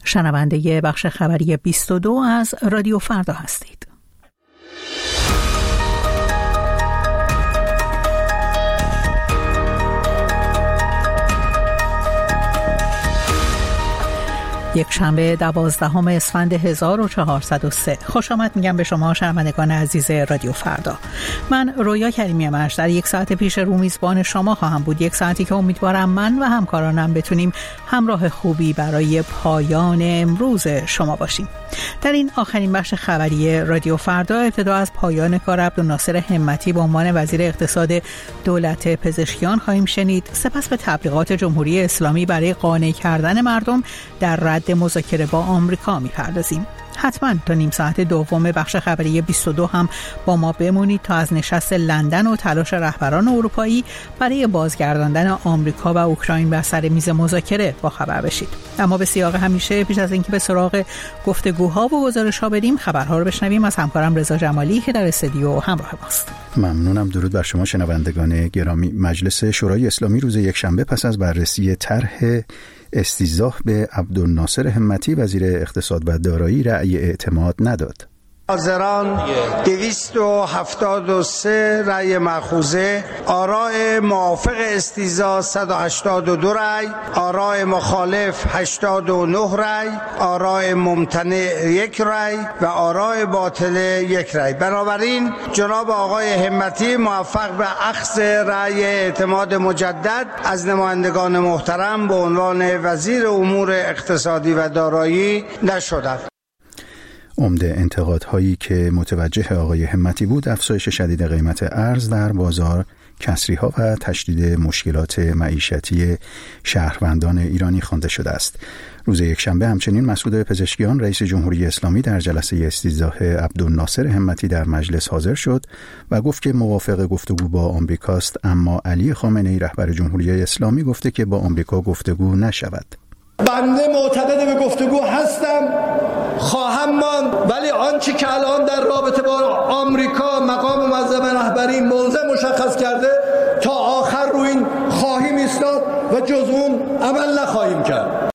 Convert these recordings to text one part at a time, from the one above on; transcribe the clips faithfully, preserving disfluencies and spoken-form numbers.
شنونده بخش خبری بیست و دو از رادیو فردا هستید. یک شنبه دوازدهم اسفند هزار و چهارصد و سه. خوش آمد میگم به شما شنوندگان عزیز رادیو فردا. من رویا کریمی مرش در یک ساعت پیش رو میزبان شما خواهم بود. یک ساعتی که امیدوارم من و همکارانم بتونیم همراه خوبی برای پایان امروز شما باشیم. در این آخرین بخش خبری رادیو فردا ابتدا از پایان کار عبدالناصر همتی به عنوان وزیر اقتصاد دولت پزشکیان خواهیم شنید. سپس به تبلیغات جمهوری اسلامی برای قانع کردن مردم در رد مذاکره با آمریکا می‌پردازیم. حتما تا نیم ساعت دوم بخش خبری بیست و دو هم با ما بمونید تا از نشست لندن و تلاش رهبران اروپایی برای بازگرداندن آمریکا و اوکراین بر سر میز مذاکره با خبر بشید. اما به سیاق همیشه پیش از اینکه به سراغ گفتگوها و گزارش‌ها بریم، خبرها رو بشنویم از همکارم رضا جمالی که در استودیو همراه ماست. ممنونم. درود بر شما شنوندگان گرامی. مجلس شورای اسلامی روز یکشنبه پس از بررسی طرح استیضاح به عبدالناصر همتی وزیر اقتصاد و دارایی رأی اعتماد نداد. حاضران دویست و هفتاد و سه رأی مأخوذه، آراء موافق استیضاح صد و هشتاد و دو رأی، آراء مخالف هشتاد و نه رأی، آراء ممتنع یک رأی و آراء باطله یک رأی. بنابراین جناب آقای همتی موفق به اخذ رأی اعتماد مجدد از نمایندگان محترم به عنوان وزیر امور اقتصادی و دارایی نشدند. عمده انتقادهایی که متوجه آقای همتی بود افزایش شدید قیمت ارز در بازار، کسری‌ها و تشدید مشکلات معیشتی شهروندان ایرانی خوانده شده است. روز یکشنبه همچنین مسعود پزشکیان رئیس جمهوری اسلامی در جلسه استیضاح عبدالناصر همتی در مجلس حاضر شد و گفت که موافق گفتگو با آمریکاست، اما علی خامنه‌ای رهبر جمهوری اسلامی گفته که با آمریکا گفتگو نشود. بنده معتقد به گفتگو هستم، خواهم ماند، ولی آنچه که الان در رابطه با آمریکا مقام معظم رهبری موضع مشخص کرده تا آخر رو این خواهیم ایستاد و جز اون عمل نخواهیم کرد.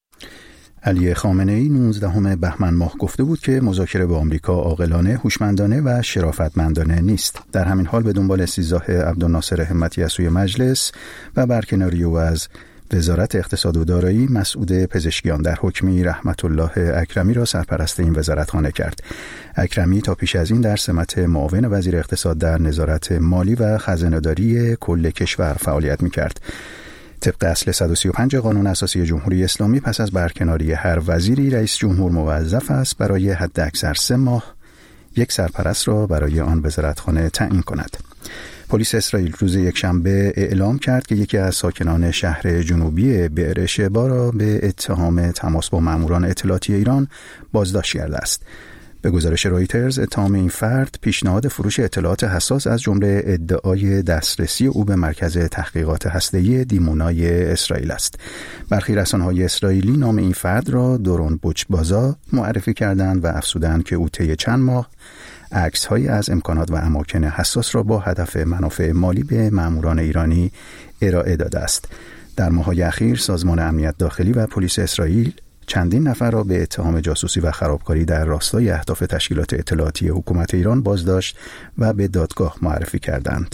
علی خامنه‌ای نوزدهم بهمن ماه گفته بود که مذاکره با آمریکا عاقلانه، هوشمندانه و شرافتمندانه نیست. در همین حال به دنبال استیضاح عبدالناصر همتی از سوی مجلس و برکناری او از وزارت اقتصاد و دارایی، مسعود پزشکیان در حکمی رحمت الله اکرمی را سرپرست این وزارتخانه کرد. اکرمی تا پیش از این در سمت معاون وزیر اقتصاد در نظارت مالی و خزانه‌داری کل کشور فعالیت می‌کرد. طبق اصل صد و سی و پنج قانون اساسی جمهوری اسلامی پس از برکناری هر وزیری رئیس جمهور موظف است برای حد اکثر سه ماه یک سرپرست را برای آن وزارتخانه تعیین کند. پلیس اسرائیل روز یکشنبه اعلام کرد که یکی از ساکنان شهر جنوبی بئر شبا را به اتهام تماس با ماموران اطلاعاتی ایران بازداشت کرده است. به گزارش رویترز اتهام این فرد پیشنهاد فروش اطلاعات حساس از جمله ادعای دسترسی او به مرکز تحقیقات هسته‌ای دیمونای اسرائیل است. برخی رسانه‌های اسرائیلی نام این فرد را دورون بوچبازا معرفی کردند و افزودند که او طی چند ماه عکس‌هایی از امکانات و اماکن حساس را با هدف منافع مالی به ماموران ایرانی ارائه داده است. در ماه‌های اخیر سازمان امنیت داخلی و پلیس اسرائیل چندین نفر را به اتهام جاسوسی و خرابکاری در راستای اهداف تشکیلات اطلاعاتی حکومت ایران بازداشت و به دادگاه معرفی کردند.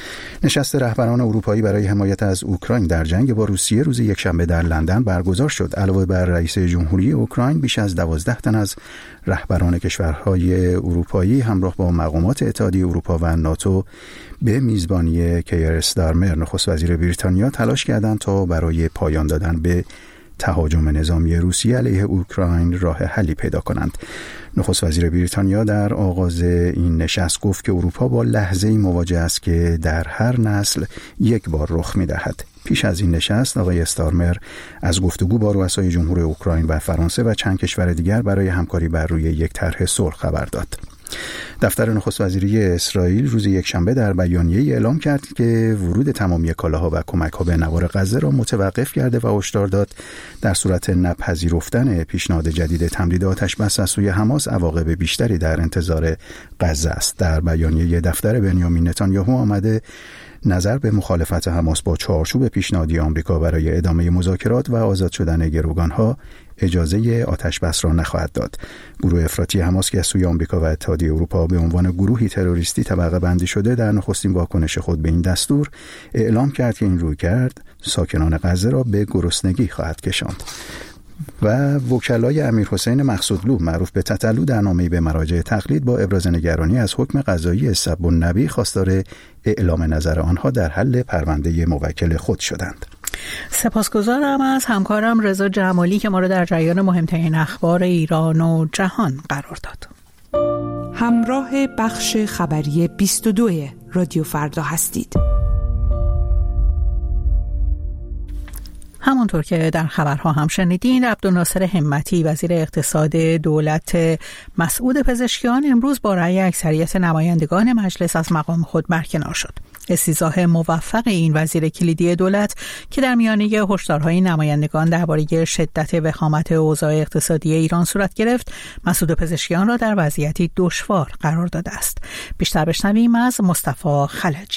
نشست رهبران اروپایی برای حمایت از اوکراین در جنگ با روسیه روز یکشنبه در لندن برگزار شد. علاوه بر رئیس جمهوری اوکراین، بیش از دوازده تن از رهبران کشورهای اروپایی همراه با مقامات اتحادیه اروپا و ناتو به میزبانی کیر استارمر نخست وزیر بریتانیا تلاش کردند تا برای پایان دادن به تهاجم نظامی روسیه علیه اوکراین راه حلی پیدا کنند. نخست وزیر بریتانیا در آغاز این نشست گفت که اروپا با لحظه‌ای مواجه است که در هر نسل یک بار رخ می‌دهد. پیش از این نشست آقای استارمر از گفتگو با رؤسای جمهور اوکراین و فرانسه و چند کشور دیگر برای همکاری بر روی یک طرح صلح خبر داد. دفتر نخست وزیری اسرائیل روز یکشنبه در بیانیه‌ای اعلام کرد که ورود تمامی کالاها و کمک‌ها به نوار غزه را متوقف کرده و هشدار داد در صورت نپذیرفتن پیشنهاد جدید تمدید آتش بس از سوی حماس عواقب بیشتری در انتظار غزه است. در بیانیه دفتر بنیامین نتانیاهو آمده نظر به مخالفت حماس با چارچوب پیشنهادی آمریکا برای ادامه مذاکرات و آزاد شدن گروگانها اجازه آتش بس را نخواهد داد. گروه افراطی حماس که از سوی آمریکا و اتحادیه اروپا به عنوان گروهی تروریستی طبقه بندی شده، در نخستین واکنش خود به این دستور اعلام کرد که این رویکرد ساکنان غزه را به گرسنگی خواهد کشاند. و وکلای امیرحسین مقصودلو معروف به تتلو در نامه‌ای به مراجع تقلید با ابراز نگرانی از حکم قضایی سب النبی خواستار اعلام نظر آنها در حل پرونده موکل خود شدند. سپاسگزارم از همکارم رضا جمالی که ما را در جریان مهمترین اخبار ایران و جهان قرار داد. همراه بخش خبری بیست و دو رادیو فردا هستید. همونطور که در خبرها هم شنیدین، عبدالناصر همتی وزیر اقتصاد دولت مسعود پزشکیان امروز با رأی اکثریت نمایندگان مجلس از مقام خود برکنار شد. استیضاح موفق این وزیر کلیدی دولت که در میانه هشدارهای نمایندگان درباره شدت وخامت اوضاع اقتصادی ایران صورت گرفت، مسعود پزشکیان را در وضعیتی دشوار قرار داده است. بیشتر بشنویم از مصطفی خلجی.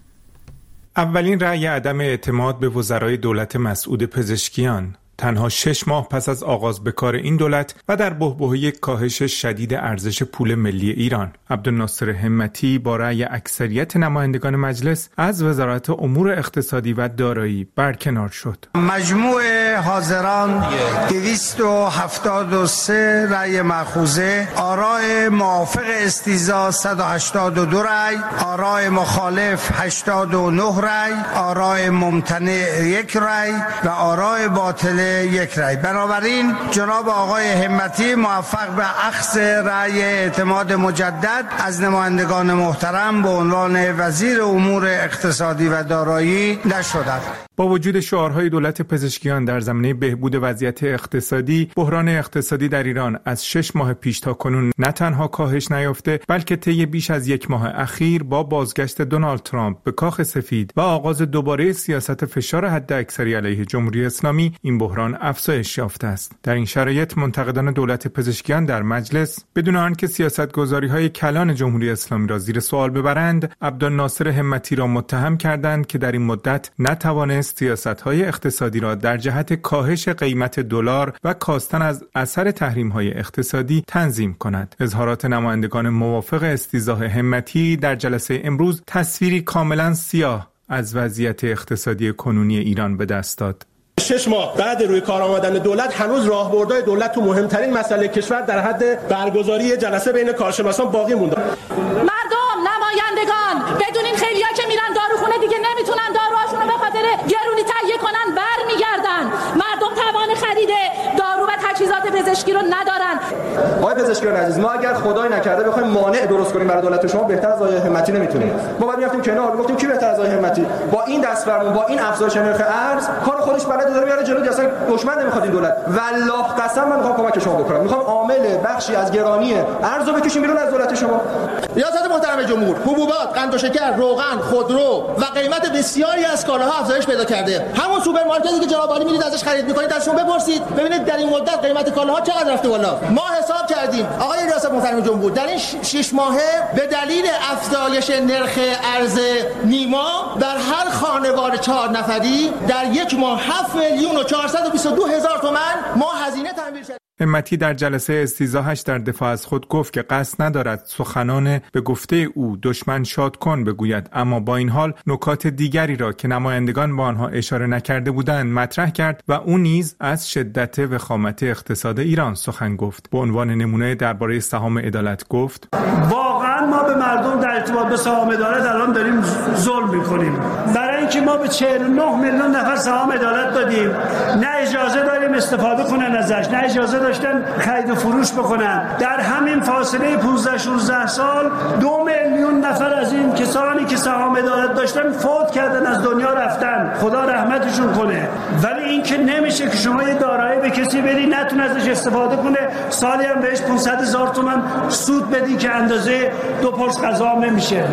اولین رأی عدم اعتماد به وزرای دولت مسعود پزشکیان تنها شش ماه پس از آغاز به کار این دولت و در بحبوحه کاهش شدید ارزش پول ملی ایران، عبدالناصر همتی با رأی اکثریت نمایندگان مجلس از وزارت امور اقتصادی و دارایی برکنار شد. مجموع حاضران دویست و هفتاد و سه رأی مأخوذه، آراء موافق استیضاح صد و هشتاد و دو رأی، آراء مخالف هشتاد و نه رأی، آراء ممتنع یک رأی و آراء باطل یک رأی. بنابراین جناب آقای همتی موفق به اخذ رأی اعتماد مجدد از نمایندگان محترم به عنوان وزیر امور اقتصادی و دارایی نشدند. با وجود شعارهای دولت پزشکیان در زمینه بهبود وضعیت اقتصادی، بحران اقتصادی در ایران از شش ماه پیش تا کنون نه تنها کاهش نیافته، بلکه طی بیش از یک ماه اخیر با بازگشت دونالد ترامپ به کاخ سفید و آغاز دوباره سیاست فشار حداکثری علیه جمهوری اسلامی، این بحران افزایش یافته است. در این شرایط منتقدان دولت پزشکیان در مجلس بدون آنکه سیاستگذاری‌های کلان جمهوری اسلامی را زیر سوال ببرند، عبدالناصر همتی را متهم کردند که در این مدت نتوانست سیاست‌های اقتصادی را در جهت کاهش قیمت دلار و کاستن از اثر تحریم‌های اقتصادی تنظیم کند. اظهارات نمایندگان موافق استیضاح همتی در جلسه امروز تصویری کاملا سیاه از وضعیت اقتصادی کنونی ایران به دست داد. شش ماه بعد روی کار آمدن دولت هنوز راهبردهای دولت تو مهمترین مسئله کشور در حد برگزاری جلسه بین کارشناسان باقی مونده. مردم، نمایندگان بدون این خیلیا که میرن داروخونه دیگه نمیتونن داروهاشون رو به خاطر گرونی تهیه کنن برمیگردن. مردم توان خرید دارو و تجهیزات پزشکی رو ندارن. آقای پزشکیان عزیز، ما اگر خدای نکرده بخوایم مانع درست کنیم برای دولت شما، بهتر از آقای همتی نمیتونیم. ما بعد میافتیم کنار میگفتیم کی بهتر از آقای همتی با این دستورمون، با این افزایش نرخ ارز کار خودش بلد داره میاره جلو، اصلا دشمن نمیخواد این دولت. والله قسم من میخوام کمک شما بکنم، میخوام عامل بخشی از گرانی ارز رو بکشیم بیرون از دولت شما. ریاست محترم جمهور، حبوبات، قند و شکر، روغن، خودرو و قیمت بسیاری از کالاها افزایش پیدا کرده. همون سوپرمارکتی که جناب عالی میرید ازش خرید میکنید ازشون بپرسید ببینید در این مدت قیمت کالاها چقدر رفته بالا. ما حساب کردیم آقای ریاست محترم جمهور، در این شش ماهه به دلیل افزایش نرخ ارز نیما در هر خانوار چهار نفری در یک ماه هفت میلیون و چهارصد و بیست و دو هزار تومان ما هزینه تامین شد. همتی در جلسه استیضاحش در دفاع از خود گفت که قصد ندارد سخنان به گفته او دشمن شاد کن بگوید، اما با این حال نکات دیگری را که نمایندگان با آنها اشاره نکرده بودند مطرح کرد و او نیز از شدت وخامت اقتصاد ایران سخن گفت. به عنوان نمونه درباره سهام عدالت گفت: واقعا ما به مردم در ارتباط به سهام عدالت الان داریم ظلم می‌کنیم. برای اینکه ما به چهل و نه میلیون نفر سهام عدالت دادیم، نه اجازه داریم استفاده کنن ازش، نه اجازه داشتن خرید و فروش بکنن. در همین فاصله پانزده شانزده سال دو میلیون نفر از این کسانی که سهام عدالت داشتن فوت کردن، از دنیا رفتن. خدا رحمتشون کنه. ولی این که نمیشه که شما یه دارایی به کسی بدی نتونه ازش استفاده کنه، سالی هم بهش پانصد هزار تومان سود بدی که اندازه دو پرس غذا نمیشه.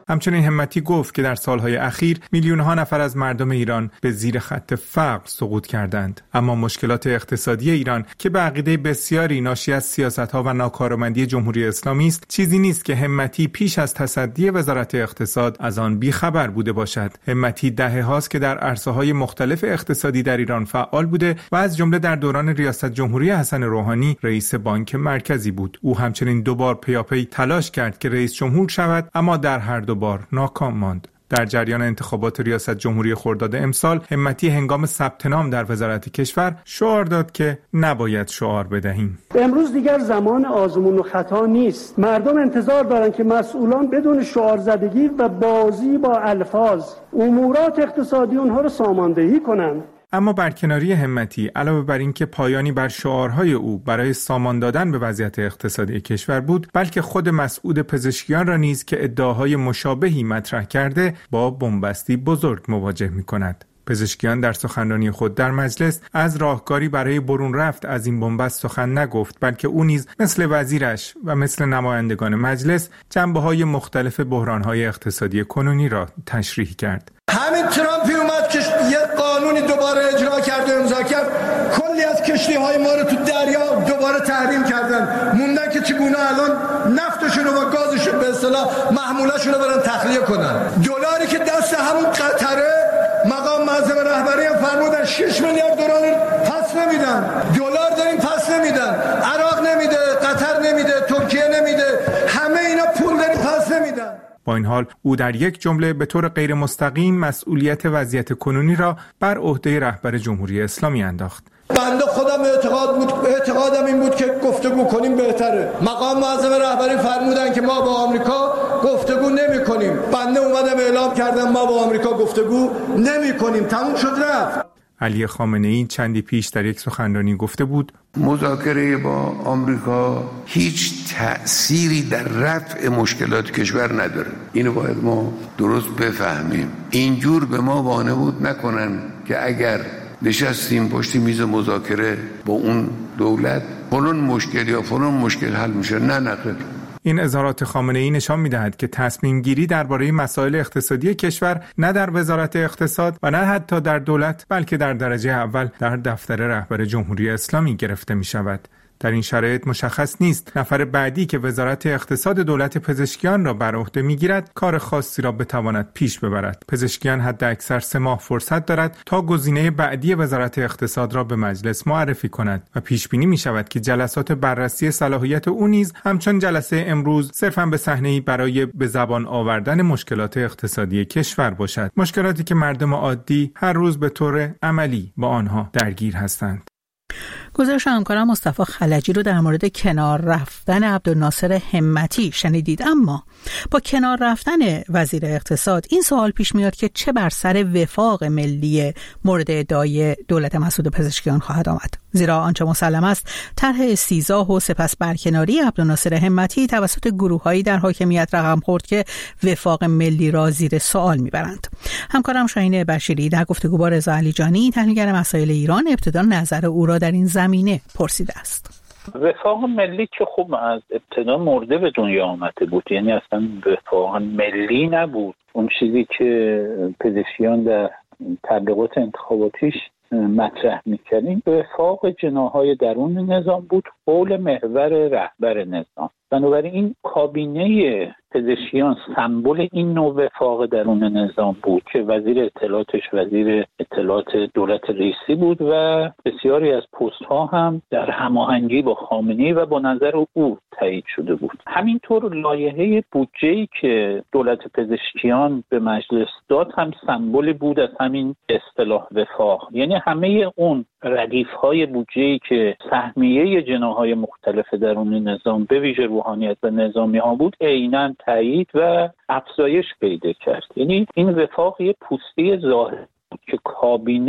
همچنین همتی گفت که در سالهای اخیر میلیون‌ها نفر از مردم ایران به زیر خط فقر سقوط کردند، اما مشکلات اقتصادی ایران که به عقیده بسیاری ناشی از سیاست‌ها و ناکارآمدی جمهوری اسلامی است، چیزی نیست که همتی پیش از تصدی وزارت اقتصاد از آن بی‌خبر بوده باشد. همتی دهه‌هاست که در عرصه‌های مختلف اقتصادی در ایران فعال بوده و از جمله در دوران ریاست جمهوری حسن روحانی رئیس بانک مرکزی بود. او همچنین دو بار پیاپی تلاش کرد که رئیس جمهور شود، اما در هر دو بار ناکام ماند. در جریان انتخابات ریاست جمهوری خرداد امسال، همتی هنگام ثبت نام در وزارت کشور شعار داد که نباید شعار بدهیم. امروز دیگر زمان آزمون و خطا نیست. مردم انتظار دارن که مسئولان بدون شعار زدگی و بازی با الفاظ امورات اقتصادی اونها رو ساماندهی کنند. اما برکناری همتی علاوه بر اینکه پایانی بر شعارهای او برای سامان دادن به وضعیت اقتصادی کشور بود، بلکه خود مسعود پزشکیان را نیز که ادعاهای مشابهی مطرح کرده با بنبستی بزرگ مواجه می‌کند. پزشکیان در سخنرانی خود در مجلس از راهکاری برای برون رفت از این بنبست سخن نگفت، بلکه او نیز مثل وزیرش و مثل نمایندگان مجلس جنبه‌های مختلف بحران‌های اقتصادی کنونی را تشریح کرد. همین ترامپی اومد که یه قانونی دوباره اجرا کرد و امضا کرد، کلی از کشتی‌های ما رو تو دریا دوباره تحریم کردن، موندن که چگونه الان نفتشون و گازشون به اصطلاح محموله‌شون رو برن تخلیه کنن. دلاری که دست همون قطره مقام معظم رهبری هم فرمودن شش میلیارد دلار پس نمیدن. دلار داریم پس نمیدن. عراق نمیده، قطر نمیده، ترکیه نمیده، همه اینا پول داریم پس نمیدن. با این حال او در یک جمله به طور غیر مستقیم مسئولیت وضعیت کنونی را بر عهده رهبر جمهوری اسلامی انداخت. بنده خودم اعتقاد بود اعتقادم این بود که گفتگو کنیم بهتره. مقام معظم رهبری فرمودن که ما با آمریکا گفتگو نمی‌کنیم. بنده اومدم اعلام کردم ما با آمریکا گفتگو نمی‌کنیم. تموم شد رفت. علی خامنه‌ای چندی پیش در یک سخنرانی گفته بود مذاکره با آمریکا هیچ تأثیری در رفع مشکلات کشور نداره. اینو باید ما درست بفهمیم. اینجور به ما وانمود نکنن که اگر نشستیم پشت میز مذاکره با اون دولت فلان مشکل یا فلان مشکل حل میشه. نه نه خیر. این اظهارات خامنه‌ای نشان می‌دهد که تصمیم گیری درباره مسائل اقتصادی کشور نه در وزارت اقتصاد و نه حتی در دولت، بلکه در درجه اول در دفتر رهبر جمهوری اسلامی گرفته می‌شود. در این شرایط مشخص نیست نفر بعدی که وزارت اقتصاد دولت پزشکیان را بر عهده میگیرد کار خاصی را بتواند پیش ببرد. پزشکیان حد اکثر سه ماه فرصت دارد تا گزینه بعدی وزارت اقتصاد را به مجلس معرفی کند و پیش بینی می شود که جلسات بررسی صلاحیت او نیز همچون جلسه امروز صرفاً به صحنه‌ای برای به زبان آوردن مشکلات اقتصادی کشور باشد، مشکلاتی که مردم عادی هر روز به طور عملی با آنها درگیر هستند. گزارش همکارم مصطفی خلجی رو در مورد کنار رفتن عبدالناصر همتی شنیدید. اما با کنار رفتن وزیر اقتصاد این سوال پیش میاد که چه بر سر وفاق ملی مورد ادعای دولت مسعود پزشکیان خواهد آمد، زیرا آنچه مسلم است طرح استیضاح و سپس برکناری عبدالناصر همتی توسط گروه‌هایی در حاکمیت رقم خورد که وفاق ملی را زیر سوال میبرند. همکارم شاهین بشیری در گفتگو با رضا علیجانی تحلیلگر مسائل ایران ابتدا نظر او را در این زمینه پرسیده است. وفاق ملی که خوب از ابتدا مرده به دنیا آمده بود، یعنی اصلا وفاق ملی نبود. اون چیزی که پزشکیان در تبلیغات انتخاباتیش مطرح می‌کردیم وفاق جناح‌های درون نظام بود، حول محور رهبر نظام. بنابراین این کابینه پزشکیان سمبل این نوع وفاق درون نظام بود که وزیر اطلاعاتش وزیر اطلاعات دولت رئیسی بود و بسیاری از پست‌ها هم در هماهنگی با خامنه‌ای و با نظر او تایید شده بود. همینطور لایحه بودجه‌ای که دولت پزشکیان به مجلس داد هم سمبل بود از همین اصطلاح وفاق، یعنی همه اون ردیف‌های بودجه‌ای که سهمیه جناح‌های مختلف درون نظام به ویژه روحانیت و نظامی‌ها بود عیناً تایید و افزایش پیدا کرد. یعنی این وفاق یه پوسته ظاهر بود که کابینه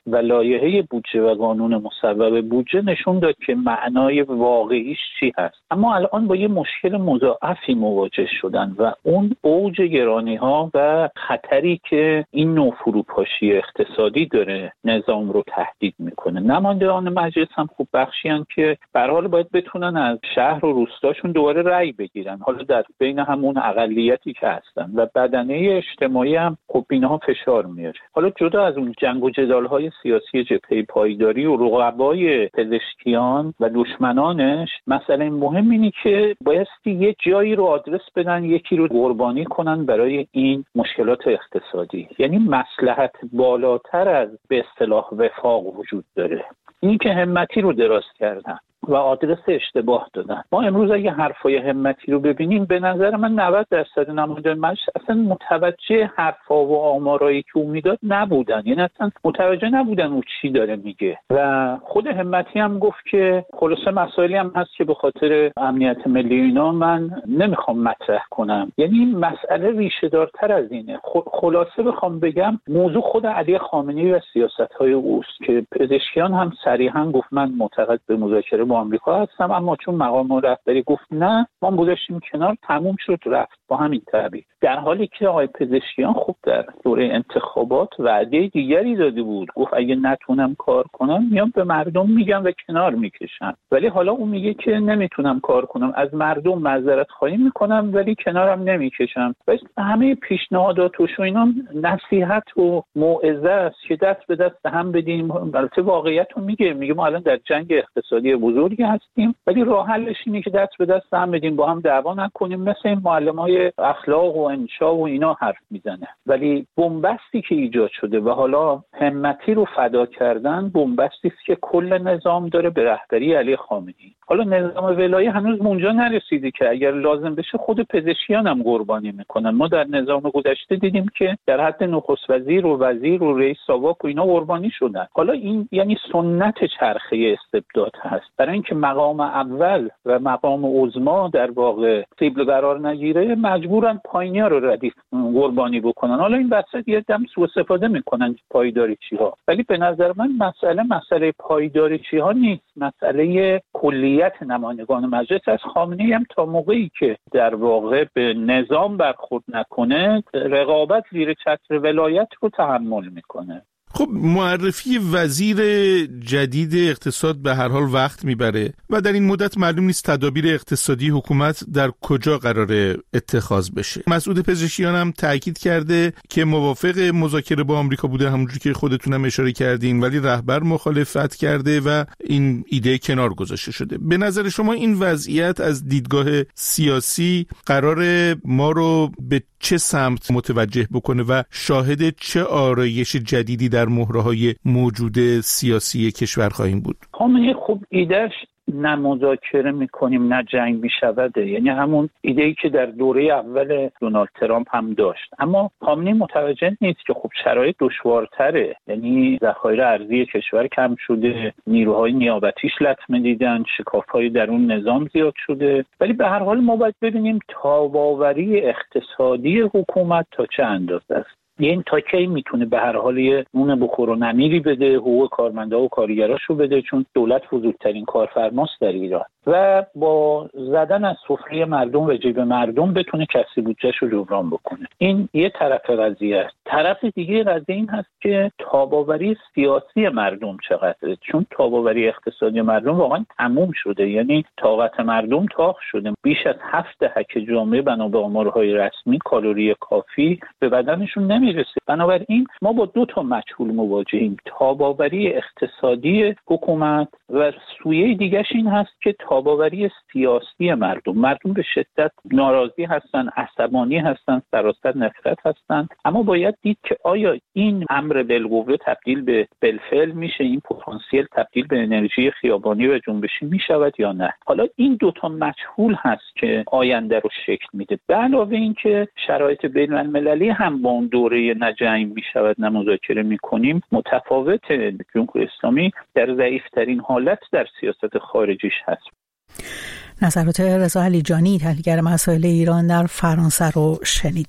و لایحه بودجه و قانون مصوب بودجه نشون داد که معنای واقعیش چی هست. اما الان با یه مشکل مضاعفی مواجه شدن و اون اوج گرانی‌ها و خطری که این نوع فروپاشی اقتصادی داره نظام رو تهدید میکنه. نمایندگان مجلس هم خوب بخشیان که به هر حال باید بتونن از شهر و روستاشون دوباره رأی بگیرن، حالا در بین همون اقلیتی که هستن، و بدنه اجتماعی هم خب اینها فشار میاره. حالا جدا از اون جنگ و جدال‌های سیاسی جبهه پایداری و رقبای پزشکیان و دشمنانش، مسئله مهم اینه که بایستی یه جایی رو آدرس بدن، یکی رو قربانی کنن برای این مشکلات اقتصادی. یعنی مصلحت بالاتر از به اصطلاح وفاق وجود داره. این که همتی رو دراز کردن و آدرس اشتباه دادن. ما امروز اگه حرفای همتی رو ببینیم، به نظر من نود درصد نمایندگان مجلس اصلا متوجه حرفا و آمارایی که او میداد نبودن، یعنی اصلا متوجه نبودن او چی داره میگه. و خود همتی هم گفت که خلاصه مسائلی هم هست که به خاطر امنیت ملی اینا من نمیخوام مطرح کنم. یعنی این مسئله ریشه دارتر از اینه. خلاصه بخوام بگم، موضوع خود علی خامنه‌ای و سیاست‌های اوست که پزشکیان هم صریحا گفت من معتقد به مذاکره با آمریکا هستم، اما چون مقام رهبری گفت نه، ما گذاشتیم کنار، تموم شد رفت با همین تعبیر. در حالی که آقای پزشکیان خوب در دوره انتخابات وعده دیگری داده بود، گفت اگه نتونم کار کنم میام به مردم میگم و کنار میکشم. ولی حالا اون میگه که نمیتونم کار کنم، از مردم معذرت خواهی میکنم ولی کنارم نمیکشم. و همه پیشنهاداتش و اینا نصیحت و موعظه است که دست به دست هم بدیم. البته واقعیت رو میگه، میگه ما الان در جنگ اقتصادی بزرگی هستیم، ولی راه حلش اینه که دست به دست هم بدیم، با هم دعوا نکنیم، مثل این معلمای اخلاق و انشا و اینا حرف میزنه. ولی بنبستی که ایجاد شده و حالا همتی رو فدا کردن، بنبستی است که کل نظام داره به رهبری علی خامنه‌ای. حالا نظام ولایی هنوز اونجا نرسیده که اگر لازم بشه خود پزشکیان هم قربانی میکنن. ما در نظام گذشته دیدیم که در حد نخست وزیر و وزیر و رئیس ساواک و اینا قربانی شدن. حالا این یعنی سنت چرخه استبداد هست. برای اینکه مقام اول و مقام عظما در واقع قبل قرار نگیره، مجبورن پایینیا رو ردیف قربانی بکنن. حالا این وسط یه دم سوء استفاده میکنن پایداریچی‌ها، ولی به نظر من مسئله مسئله پایداریچی‌ها نیست، مسئله کلیت نمایندگان مجلس از. خامنه‌ای هم تا موقعی که در واقع به نظام برخورد نکنه، رقابت زیر چتر ولایت رو تحمل میکنه. خب معرفی وزیر جدید اقتصاد به هر حال وقت میبره و در این مدت معلوم نیست تدابیر اقتصادی حکومت در کجا قراره اتخاذ بشه. مسعود پزشکیان هم تاکید کرده که موافق مذاکره با آمریکا بوده، همونجوری که خودتونم اشاره کردین، ولی رهبر مخالفت کرده و این ایده کنار گذاشته شده. به نظر شما این وضعیت از دیدگاه سیاسی قراره ما رو به چه سمت متوجه بکنه و شاهد چه آرایش جدیدی در مهره‌های موجود سیاسی کشور خواهیم بود؟ خامنه‌ای خوب ایدهش نه مذاکره میکنیم نه جنگ میشوده، یعنی همون ایده‌ای که در دوره اول دونالد ترامپ هم داشت. اما خامنه‌ای متوجه نیست که خب شرایط دشوارتره، یعنی ذخایر ارزی کشور کم شده، نیروهای نیابتیش لطمه دیدن، شکاف‌های درون نظام زیاد شده. ولی به هر حال ما باید ببینیم تاب‌آوری اقتصادی حکومت تا چه اندازه است. این تا کی میتونه به هر حال یه نون بخور و نمیری بده، حقوق کارمندا و کارگراشو بده، چون دولت بزرگترین کارفرماست در ایران، و با زدن از سفره مردم و جیب مردم بتونه کسری بودجه‌شو جبران بکنه. این یه طرف قضیه است. طرف دیگه قضیه این هست که تاب‌آوری سیاسی مردم چقدره، چون تاب‌آوری اقتصادی مردم واقعا تموم شده، یعنی طاقت مردم تاق شده. بیش از هفت دهک جامعه بنا به آمارهای رسمی کالری کافی به بدنشون نمیرسه. بنابراین ما با دو تا مجهول مواجهیم: تاب‌آوری اقتصادی حکومت و سویه دیگه‌ش این هست که تاب‌آوری سیاسی مردم. مردم به شدت ناراضی هستن، عصبانی هستن، سراسر نفرت هستن. اما باید دید که آیا این امر بالقوه تبدیل به بالفعل میشه، این پتانسیل تبدیل به انرژی خیابانی و جنبشی میشود یا نه. حالا این دوتا مجهول هست که آینده رو شکل میده. به علاوه این که شرایط بین‌المللی هم با اون دوره نه جنگ میشود نه مذاکره میکنیم متفاوت. جمهوری اسلامی در ضعیف‌ترین حالت در سیاست خارجیش هست. نظرات رضا علیجانی، تحلیلگر مسائل ایران در فرانسه رو شنیدیم.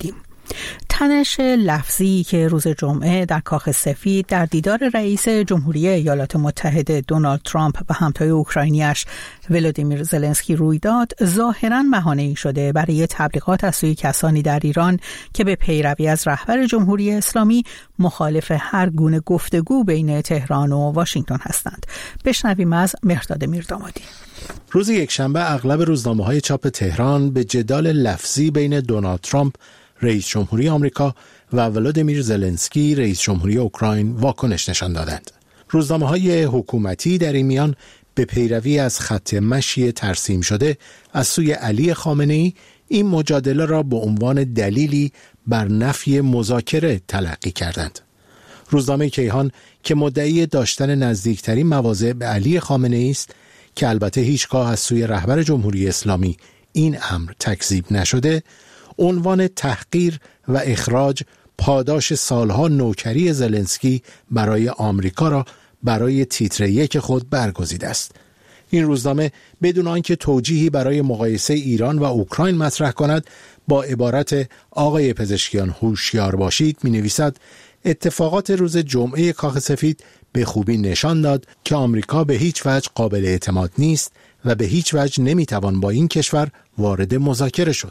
تنش لفظی که روز جمعه در کاخ سفید در دیدار رئیس جمهوری ایالات متحده دونالد ترامپ و همتای اوکراینیش ولادیمیر زلنسکی روی داد، ظاهراً بهانه‌ای شده برای تبلیغات از سوی کسانی در ایران که به پیروی از رهبر جمهوری اسلامی مخالف هر گونه گفتگو بین تهران و واشنگتن هستند. بشنویم از مهرداد میردامادی. روز یکشنبه اغلب روزنامه‌های چاپ تهران به جدال لفظی بین دونالد ترامپ رئیس جمهوری آمریکا و ولادیمیر زلنسکی رئیس جمهوری اوکراین واکنش نشان دادند. روزنامه‌های حکومتی در این میان به پیروی از خط مشی ترسیم شده از سوی علی خامنه‌ای این مجادله را به عنوان دلیلی بر نفی مذاکره تلقی کردند. روزنامه کیهان که مدعی داشتن نزدیکترین مواضع به علی خامنه‌ای است که البته هیچگاه از سوی رهبر جمهوری اسلامی این امر تکذیب نشده، عنوان تحقیر و اخراج پاداش سالها نوکری زلنسکی برای آمریکا را برای تیتر یک خود برگزیده است. این روزنامه بدون آنکه توجیهی برای مقایسه ایران و اوکراین مطرح کند، با عبارت آقای پزشکیان هوشیار باشید می نویسد اتفاقات روز جمعه کاخ سفید به خوبی نشان داد که آمریکا به هیچ وجه قابل اعتماد نیست و به هیچ وجه نمی توان با این کشور وارد مذاکره شد.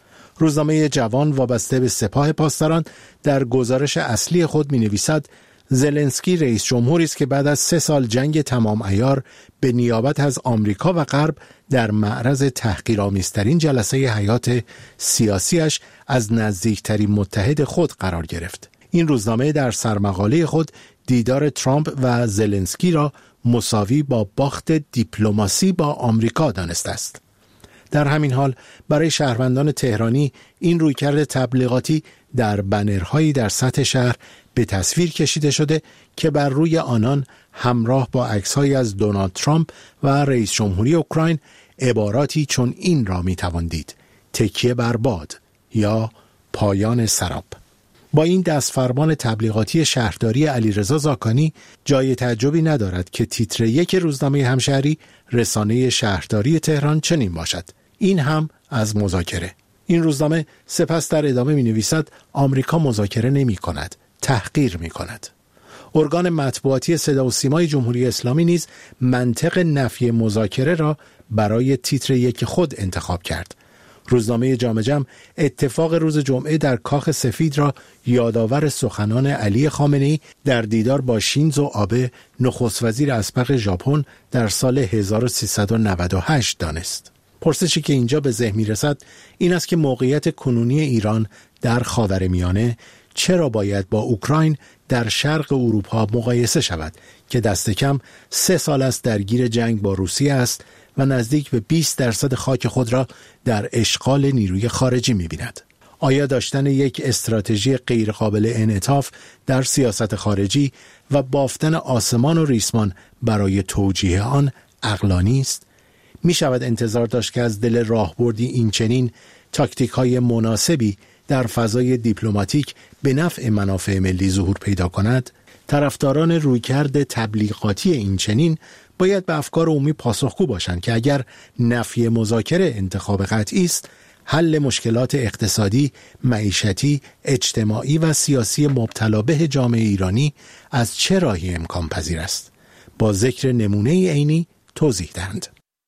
روزنامه جوان وابسته به سپاه پاسداران در گزارش اصلی خود می نویسد زلنسکی رئیس جمهوری است که بعد از سه سال جنگ تمام عیار به نیابت از آمریکا و غرب در معرض تحقیرآمیزترین جلسه حیات سیاسیش از نزدیکترین متحد خود قرار گرفت. این روزنامه در سرمقاله خود دیدار ترامپ و زلنسکی را مساوی با باخت دیپلماسی با آمریکا دانسته است. در همین حال برای شهروندان تهرانی این رویکرد تبلیغاتی در بنرهایی در سطح شهر به تصویر کشیده شده که بر روی آنان همراه با عکس‌هایی از دونالد ترامپ و رئیس جمهوری اوکراین عباراتی چون این را می‌توان دید: تکیه بر باد یا پایان سراب. با این دستفرمان تبلیغاتی شهرداری علیرضا زاکانی جای تعجبی ندارد که تیتر یک روزنامه همشهری رسانه شهرداری تهران چنین باشد: این هم از مذاکره. این روزنامه سپس در ادامه می نویسد آمریکا مذاکره نمی کند، تحقیر می کند. ارگان مطبوعاتی صدا و سیمای جمهوری اسلامی نیز منطق نفی مذاکره را برای تیتر یک خود انتخاب کرد. روزنامه جامعه جمع اتفاق روز جمعه در کاخ سفید را یادآور سخنان علی خامنه‌ای در دیدار با شینزو آبه نخست وزیر اسبق ژاپن در سال هزار و سیصد و نود و هشت دانست. پرسشی که اینجا به ذهن می‌رسد این است که موقعیت کنونی ایران در خاورمیانه چرا باید با اوکراین در شرق اروپا مقایسه شود که دست کم سه سال است درگیر جنگ با روسیه است و نزدیک به بیست درصد خاک خود را در اشغال نیروی خارجی می‌بیند. آیا داشتن یک استراتژی غیرقابل انعطاف در سیاست خارجی و بافتن آسمان و ریسمان برای توجیه آن عقلانی است؟ می شود انتظار داشت که از دل راهبردی این چنین تاکتیک‌های مناسبی در فضای دیپلماتیک به نفع منافع ملی ظهور پیدا کند؟ طرفداران رویکرد تبلیغاتی این چنین باید به افکار عمومی پاسخگو باشند که اگر نفی مذاکره انتخاب قطعی است، حل مشکلات اقتصادی، معیشتی، اجتماعی و سیاسی مبتلا به جامعه ایرانی از چه راهی امکان پذیر است؟ با ذکر نمونه عینی توضیح دهند.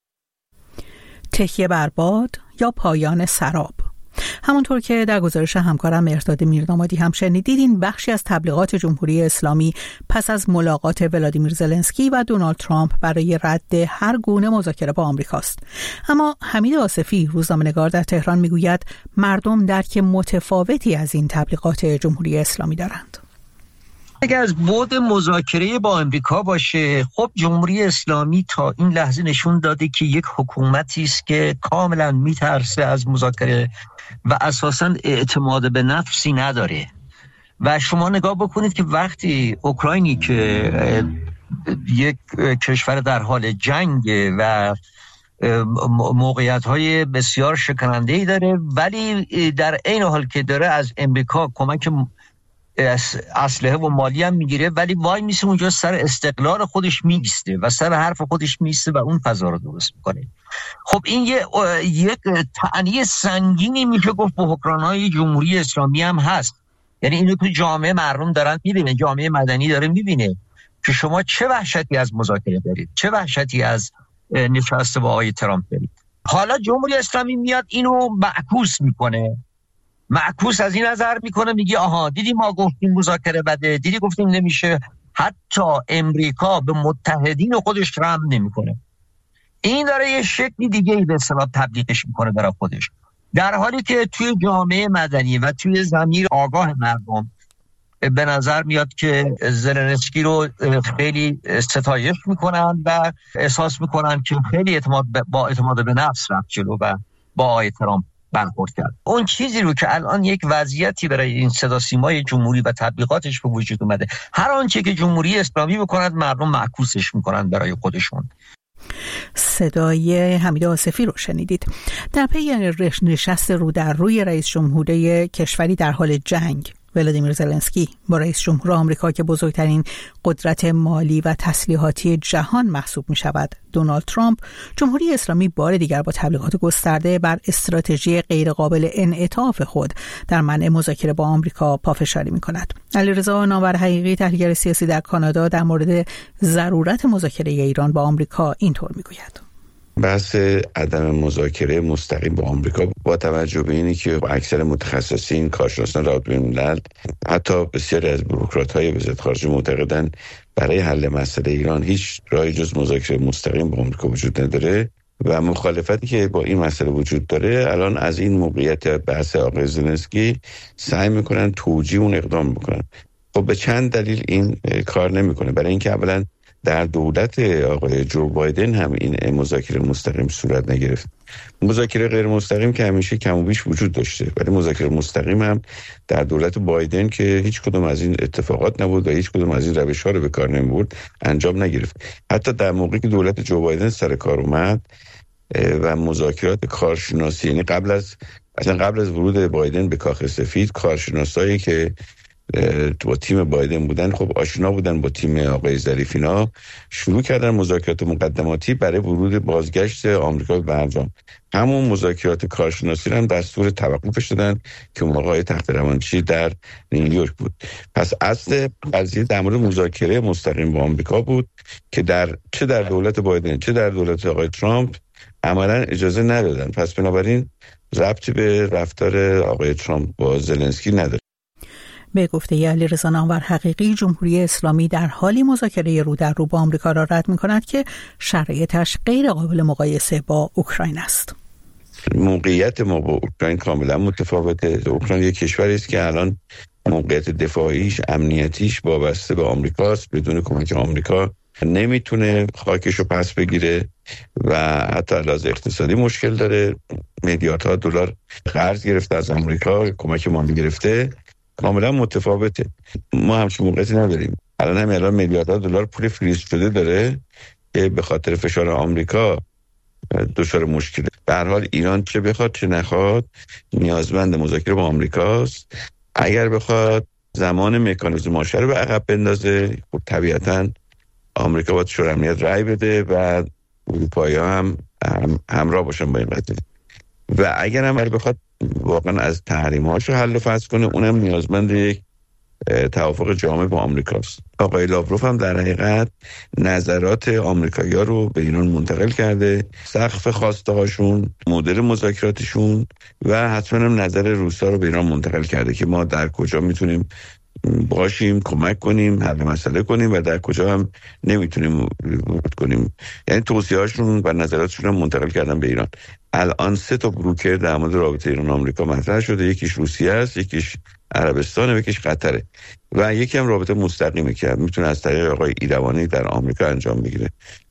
تکیه بر باد یا پایان سراب. همونطور که در گزارش همکارم مهرداد میردامادی هم شنیدید، این بخشی از تبلیغات جمهوری اسلامی پس از ملاقات ولادیمیر زلنسکی و دونالد ترامپ برای رد هر گونه مذاکره با آمریکاست. اما حمید آصفی، روزنامه‌نگار در تهران، میگوید مردم درک متفاوتی از این تبلیغات جمهوری اسلامی دارند. اگر از بعد مذاکره با امریکا باشه، خب جمهوری اسلامی تا این لحظه نشون داده که یک حکومتی است که کاملا میترسه از مذاکره و اساساً اعتماد به نفسی نداره. و شما نگاه بکنید که وقتی اوکراینی که یک کشور در حال جنگ و موقعیت‌های بسیار شکننده‌ای داره، ولی در عین حال که داره از امریکا کمک اسلحه و مالی هم میگیره، ولی وای میسه اونجا سر استقلال خودش میگیسته و سر حرف خودش میسته و اون فضا رو درست میکنه. خب این یه یک تعنی سنگینی میشه گفت به حکمران‌های جمهوری اسلامی هم هست. یعنی اینو تو جامعه مردم دارن میبینه، جامعه مدنی داره میبینه که شما چه وحشتی از مذاکره دارید، چه وحشتی از نشست با آقای ترامپ دارید. حالا جمهوری اسلامی میاد اینو معکوس میکنه، معکوس از این نظر میکنه، میگه آها دیدی ما گفتیم مذاکره بده، دیدی گفتیم نمیشه. حتی امریکا به متحدین خودش رحم نمیکنه. این داره یه شکلی دیگه ای به اصطلاح تبلیغش میکنه برای خودش، در حالی که توی جامعه مدنی و توی ضمیر آگاه مردم به نظر میاد که زلنسکی رو خیلی ستایش میکنن و احساس میکنن که خیلی اعتماد با اعتماد به نفس رفت جلو و با آقای ترامپ برخورد کرد. اون چیزی رو که الان یک وضعیتی برای این صدا سیمای جمهوری و تبلیغاتش به وجود اومده، هر آنچه که جمهوری اسلامی بکند مردم معکوسش میکنن برای خودشون. صدای حمید آصفی رو شنیدید. در پی نشست رو در روی رئیس جمهوری کشوری در حال جنگ، ولادیمیر زلنسکی با رئیس جمهور آمریکا که بزرگترین قدرت مالی و تسلیحاتی جهان محسوب می شود، دونالد ترامپ، جمهوری اسلامی بار دیگر با تبلیغات گسترده بر استراتژی غیرقابل انعطاف خود در منع مذاکره با آمریکا پافشاری می کند. علیرضا نامور حقیقی، تحلیلگر سیاسی در کانادا، در مورد ضرورت مذاکره ایران با آمریکا اینطور می گوید: بحث عدم مذاکره مستقیم با آمریکا با توجه به اینی که اکثر متخصصین، کارشناسان رابطه بین‌الملل، حتی بسیاری از بوروکرات‌های وزارت خارجه معتقدند برای حل مسئله ایران هیچ راهی جز مذاکره مستقیم با آمریکا وجود نداره و مخالفتی که با این مسئله وجود داره الان از این موقعیت بحث آقای زلنسکی سعی میکنن توجیه اون اقدام بکنن. خب به چند دلیل این کار نمیکنه. برای اینکه اولا در دولت آقای جو بایدن هم این مذاکره مستقیم صورت نگرفت. مذاکره غیر مستقیم که همیشه کم و بیش وجود داشته، ولی مذاکره مستقیم هم در دولت بایدن که هیچ کدوم از این اتفاقات نبود و هیچ کدوم از این روش‌ها رو به کار نمی‌برد انجام نگرفت. حتی در موقعی که دولت جو بایدن سر کار اومد و مذاکرات کارشناسی، یعنی قبل از اصلا قبل از ورود بایدن به کاخ سفید، کارشناسایی که با تیم بایدن بودن خب آشنا بودن با تیم آقای ظریفینا، شروع کردن مذاکرات مقدماتی برای ورود بازگشت آمریکا به برجام. همون مذاکرات کارشناسی هم دستور توقفش دادن که موقع تحت روانشی در نیویورک بود. پس اصل قضیه در مورد مذاکره مستقیم با آمریکا بود که در چه در دولت بایدن چه در دولت آقای ترامپ عملا اجازه ندادن. پس بنابراین ربطی به رفتار آقای ترامپ با زلنسکی نداره. به گفته علیرضا نامور حقیقی، جمهوری اسلامی در حالی مذاکره رو در رو با آمریکا را رد می‌کند که شرایطش غیر قابل مقایسه با اوکراین است. موقعیت ما با اوکراین کاملا متفاوته. اوکراین یک کشوری است که الان موقعیت دفاعیش، امنیتیش وابسته به آمریکاست. بدون کمک آمریکا نمیتونه خاکشو پس بگیره و حتی لحاظ اقتصادی مشکل داره. میلیاردها دلار قرض گرفته از آمریکا، کمک مالی گرفته. کاملا متفاوته. ما همچین موقعیتی نداریم. الان هم الان میلیاردها دلار پول فریز شده داره که به خاطر فشار آمریکا دچار مشکله. به هر حال ایران چه بخواد چه نخواد نیازمند مذاکره با آمریکاست. اگر بخواد زمان مکانیزم ماشه رو به عقب بندازه، خب طبیعتاً آمریکا باید شورای امنیت رأی بده و اروپایی‌ها هم, هم همراه باشن با این قضیه. و اگر هم بخواد واقعا از تحریم‌هاش رو حل و فصل کنه، اونم نیازمند یک توافق جامع با آمریکاست. آقای لاوروف هم در حقیقت نظرات آمریکایی‌ها رو به ایران منتقل کرده، سقف خواسته‌هاشون، مدل مذاکراتشون و حتما هم نظر روس‌ها رو به ایران منتقل کرده که ما در کجا میتونیم باشیم، کمک کنیم، حل مسئله کنیم و در کجا هم نمیتونیم ورود کنیم. یعنی توصیه‌هاشون و نظراتشون رو منتقل کردن به ایران. الان سه تا بروکر در مورد رابطه ایران و آمریکا مطرح شده. یکیش روسیه است، یکیش عربستان و یکیش قطره و یکی هم رابطه مستقیمه که میتونه از طریق آقای ایروانی در آمریکا انجام بگیره.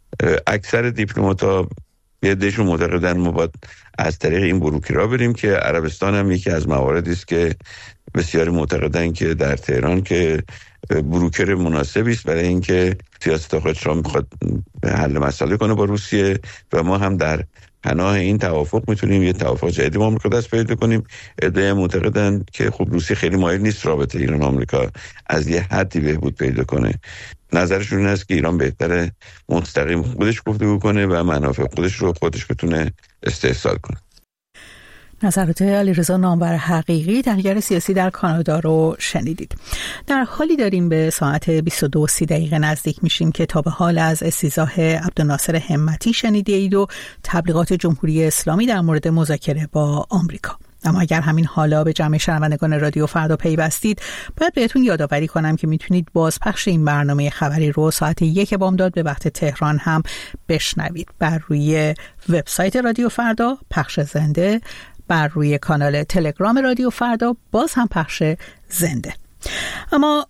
اکثر دیپلمات‌ها یه عده‌شون معتقدن ما باید از طریق این بروکرها بریم که عربستان هم یکی از مواردی است که بسیاری معتقدن که در تهران که بروکر مناسبی است برای اینکه سیاست آقای ترامپ میخواد حل مسئله کنه با روسیه و ما هم در پناه این توافق میتونیم یه توافق جدید با آمریکا دست پیدا کنیم. عده معتقدن که خب روسیه خیلی مایل نیست رابطه ایران آمریکا از یه حدی بهبود پیدا کنه. نظرشون این است که ایران بهتره مستقیم خودش گفتگو کنه و منافع خودش رو خودش بتونه استحصال کنه. نظرات علیرضا نامور حقیقی، تحلیلگر سیاسی در کانادا رو شنیدید. در حالی داریم به ساعت بیست و دو و سی دقیقه نزدیک میشیم که تا به حال از استیضاح عبدالناصر همتی شنیدید و تبلیغات جمهوری اسلامی در مورد مذاکره با آمریکا. اما اگر همین حالا به جمع شنوندگان رادیو فردا پیوستید، باید بهتون یادآوری کنم که میتونید بازپخش این برنامه خبری رو ساعت یک بامداد به وقت تهران هم بشنوید بر روی وبسایت رادیو فردا پخش زنده، بر روی کانال تلگرام رادیو فردا باز هم پخش زنده. اما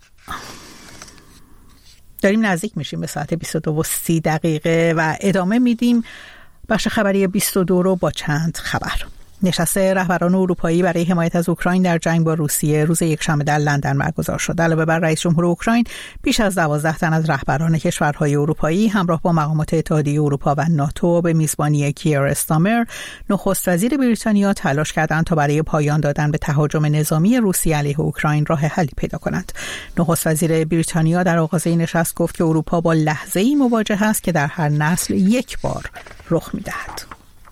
داریم نزدیک میشیم به ساعت بیست و دو و سی دقیقه و ادامه میدیم بخش خبری بیست و دو رو با چند خبر. نشست رهبران اروپایی برای حمایت از اوکراین در جنگ با روسیه روز یکشنبه در لندن برگزار شد. علاوه بر رئیس جمهور اوکراین، بیش از دوازده تن از رهبران کشورهای اروپایی همراه با مقامات اتحادیه اروپا و ناتو به میزبانی کیر استارمر، نخست وزیر بریتانیا، تلاش کردند تا برای پایان دادن به تهاجم نظامی روسیه علیه اوکراین راه حلی پیدا کنند. نخست وزیر بریتانیا در آغاز این نشست گفت که اروپا با لحظه‌ای مواجه است که در هر نسل یک بار رخ می‌دهد.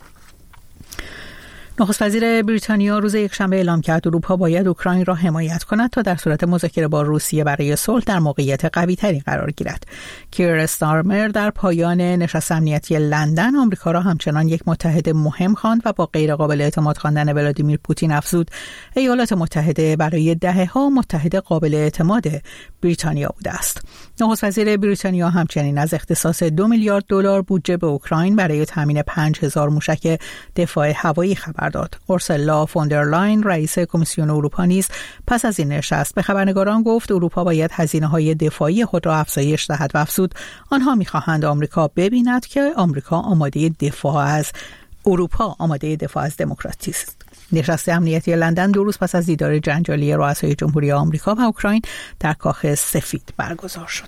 نخست وزیر بریتانیا روز یکشنبه اعلام کرد اروپا باید اوکراین را حمایت کند تا در صورت مذاکره با روسیه برای صلح در موقعیت قوی‌تری قرار گیرد. کیر استارمر در پایان نشست امنیتی لندن آمریکا را همچنان یک متحد مهم خواند و با غیرقابل اعتماد خواندن ولادیمیر پوتین افزود ایالات متحده برای دهه‌ها متحد قابل اعتماد بریتانیا بوده است. نخست وزیر بریتانیا همچنین از اختصاص دو میلیارد دلار بودجه به اوکراین برای تامین پنج هزار موشک دفاع هوایی خبر داد. اورسولا فوندرلاین، رئیس کمیسیون اروپا، نیز پس از این نشست به خبرنگاران گفت اروپا باید هزینه‌های دفاعی خود را افزایش دهد و افزود آنها می‌خواهند آمریکا ببیند که آمریکا آماده دفاع از اروپا آماده دفاع از دموکراسی است. نشست امنیتی لندن دو روز پس از دیدار جنجالی رؤسای جمهوری آمریکا و اوکراین در کاخ سفید برگزار شد.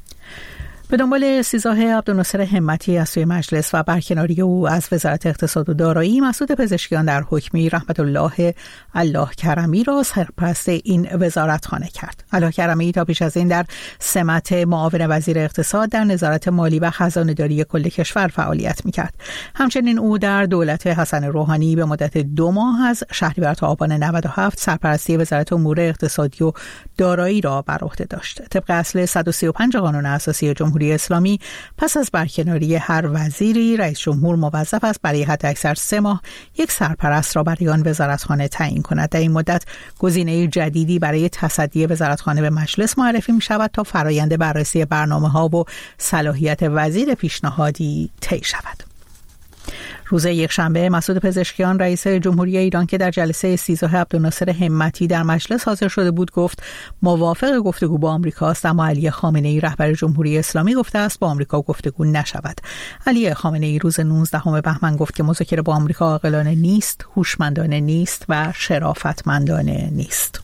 به دنبال استیضاح عبدالناصر همتی از سوی مجلس و برکناری او از وزارت اقتصاد و دارایی، مسعود پزشکیان در حکمی رحمت الله الله کرمی را سرپرست این وزارتخانه کرد. الله کرمی تا پیش از این در سمت معاون وزیر اقتصاد در نظارت مالی و خزانه‌داری کل کشور فعالیت می‌کرد. همچنین او در دولت حسن روحانی به مدت دو ماه از شهریور تا آبان نود و هفت سرپرستی وزارت امور اقتصادی و دارایی را بر عهده داشت. طبق اصل صد و سی و پنج قانون اساسی جمهوری اسلامی، پس از برکناری هر وزیری، رئیس جمهور موظف است برای حداکثر سه ماه یک سرپرست را برای آن وزارتخانه تعیین کند. در این مدت گزینه جدیدی برای تصدی وزارتخانه به مجلس معرفی می شود تا فرایند بررسی برنامه‌ها و صلاحیت وزیر پیشنهادی طی شود. روز یکشنبه مسعود پزشکیان، رئیس جمهوری ایران که در جلسه استیضاح عبدالناصر همتی در مجلس حاضر شده بود، گفت موافق گفتگو با آمریکا است، اما علی خامنه‌ای رهبر جمهوری اسلامی گفته است با آمریکا گفتگو نشود. علی خامنه‌ای روز نوزدهم بهمن گفت که مذاکره با آمریکا عاقلانه نیست، هوشمندانه نیست و شرافتمندانه نیست.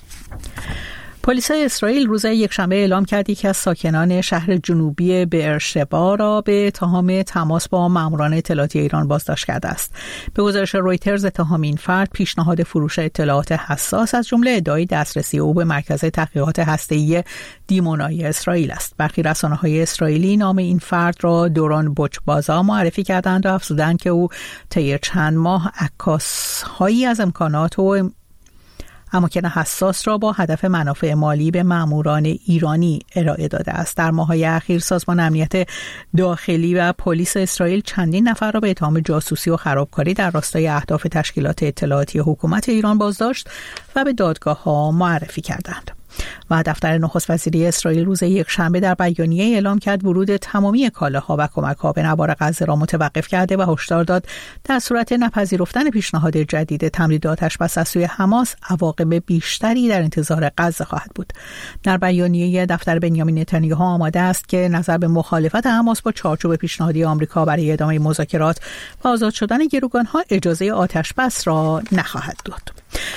پلیس اسرائیل روز یکشنبه اعلام کرد یکی از ساکنان شهر جنوبی بئرشبا را به اتهام تماس با ماموران اطلاعاتی ایران بازداشت کرده است. به گزارش رویترز، اتهام این فرد پیشنهاد فروش اطلاعات حساس از جمله ادعای دسترسی او به مرکز تحقیقات هسته‌ای دیمونای اسرائیل است. برخی رسانه‌های اسرائیلی نام این فرد را دوران بوچبازا معرفی کردند و افزودند که او طی چند ماه عکاس‌هایی از امکانات و اماکن حساس را با هدف منافع مالی به ماموران ایرانی ارائه داده است. در ماه‌های اخیر سازمان امنیت داخلی و پلیس اسرائیل چندین نفر را به اتهام جاسوسی و خرابکاری در راستای اهداف تشکیلات اطلاعاتی حکومت ایران بازداشت و به دادگاه‌ها معرفی کردند. و دفتر نخست وزیری اسرائیل روز یکشنبه در بیانیه اعلام کرد ورود تمامی کالاها و کمک‌ها به نوار غزه را متوقف کرده و هشدار داد در صورت نپذیرفتن پیشنهاد جدید تمدید آتش‌بس از سوی حماس، عواقب بیشتری در انتظار غزه خواهد بود. در بیانیه دفتر بنیامین نتانیاهو آماده است که نظر به مخالفت حماس با چارچوب پیشنهادی آمریکا برای ادامه مذاکرات و آزاد شدن گروگان‌ها اجازه آتش‌بس را نخواهد داد.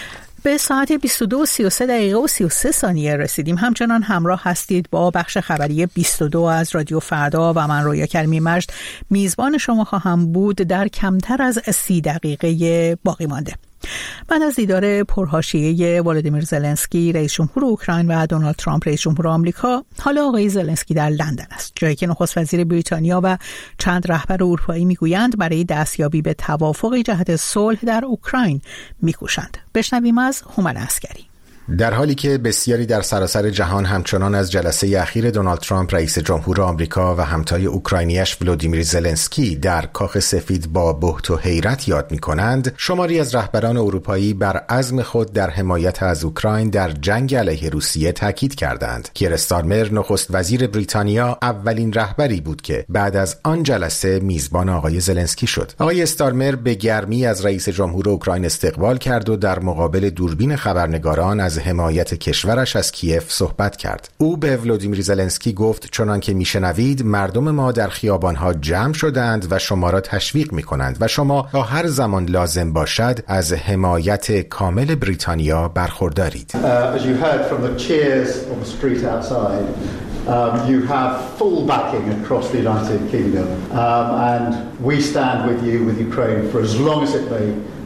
به ساعت بیست و دو و سی و سه دقیقه و سی و سه ثانیه رسیدیم. همچنان همراه هستید با بخش خبری بیست و دو از رادیو فردا و من رویا کریمی مجد میزبان شما خواهم بود در کمتر از سی دقیقه باقی مانده. بعد از دیدار پرحاشیه ولودیمیر زلنسکی رئیس جمهور اوکراین و دونالد ترامپ رئیس جمهور آمریکا، حالا آقای زلنسکی در لندن است، جایی که نخست وزیر بریتانیا و چند رهبر اروپایی میگویند برای دستیابی به توافقی جهت صلح در اوکراین میکوشند. بشنویم از هومن عسگری. در حالی که بسیاری در سراسر جهان همچنان از جلسه اخیر دونالد ترامپ رئیس جمهور آمریکا و همتای اوکراینیش ولودیمیر زلنسکی در کاخ سفید با بهت و حیرت یاد می‌کنند، شماری از رهبران اروپایی بر عزم خود در حمایت از اوکراین در جنگ علیه روسیه تاکید کردند. کیر استارمر نخست وزیر بریتانیا اولین رهبری بود که بعد از آن جلسه میزبان آقای زلنسکی شد. آقای استارمر به گرمی از رئیس جمهور اوکراین استقبال کرد و در مقابل دوربین خبرنگاران از حمایت کشورش از کیف صحبت کرد. او به ولودیمیر زلنسکی گفت چنان که میشنوید مردم ما در خیابانها جمع شدند و شما را تشویق میکنند و شما تا هر زمان لازم باشد از حمایت کامل بریتانیا برخوردارید. Uh, as you heard from the cheers on the street outside, um, you have full backing across the United Kingdom, um, and we stand with you, with Ukraine, for as long as it may.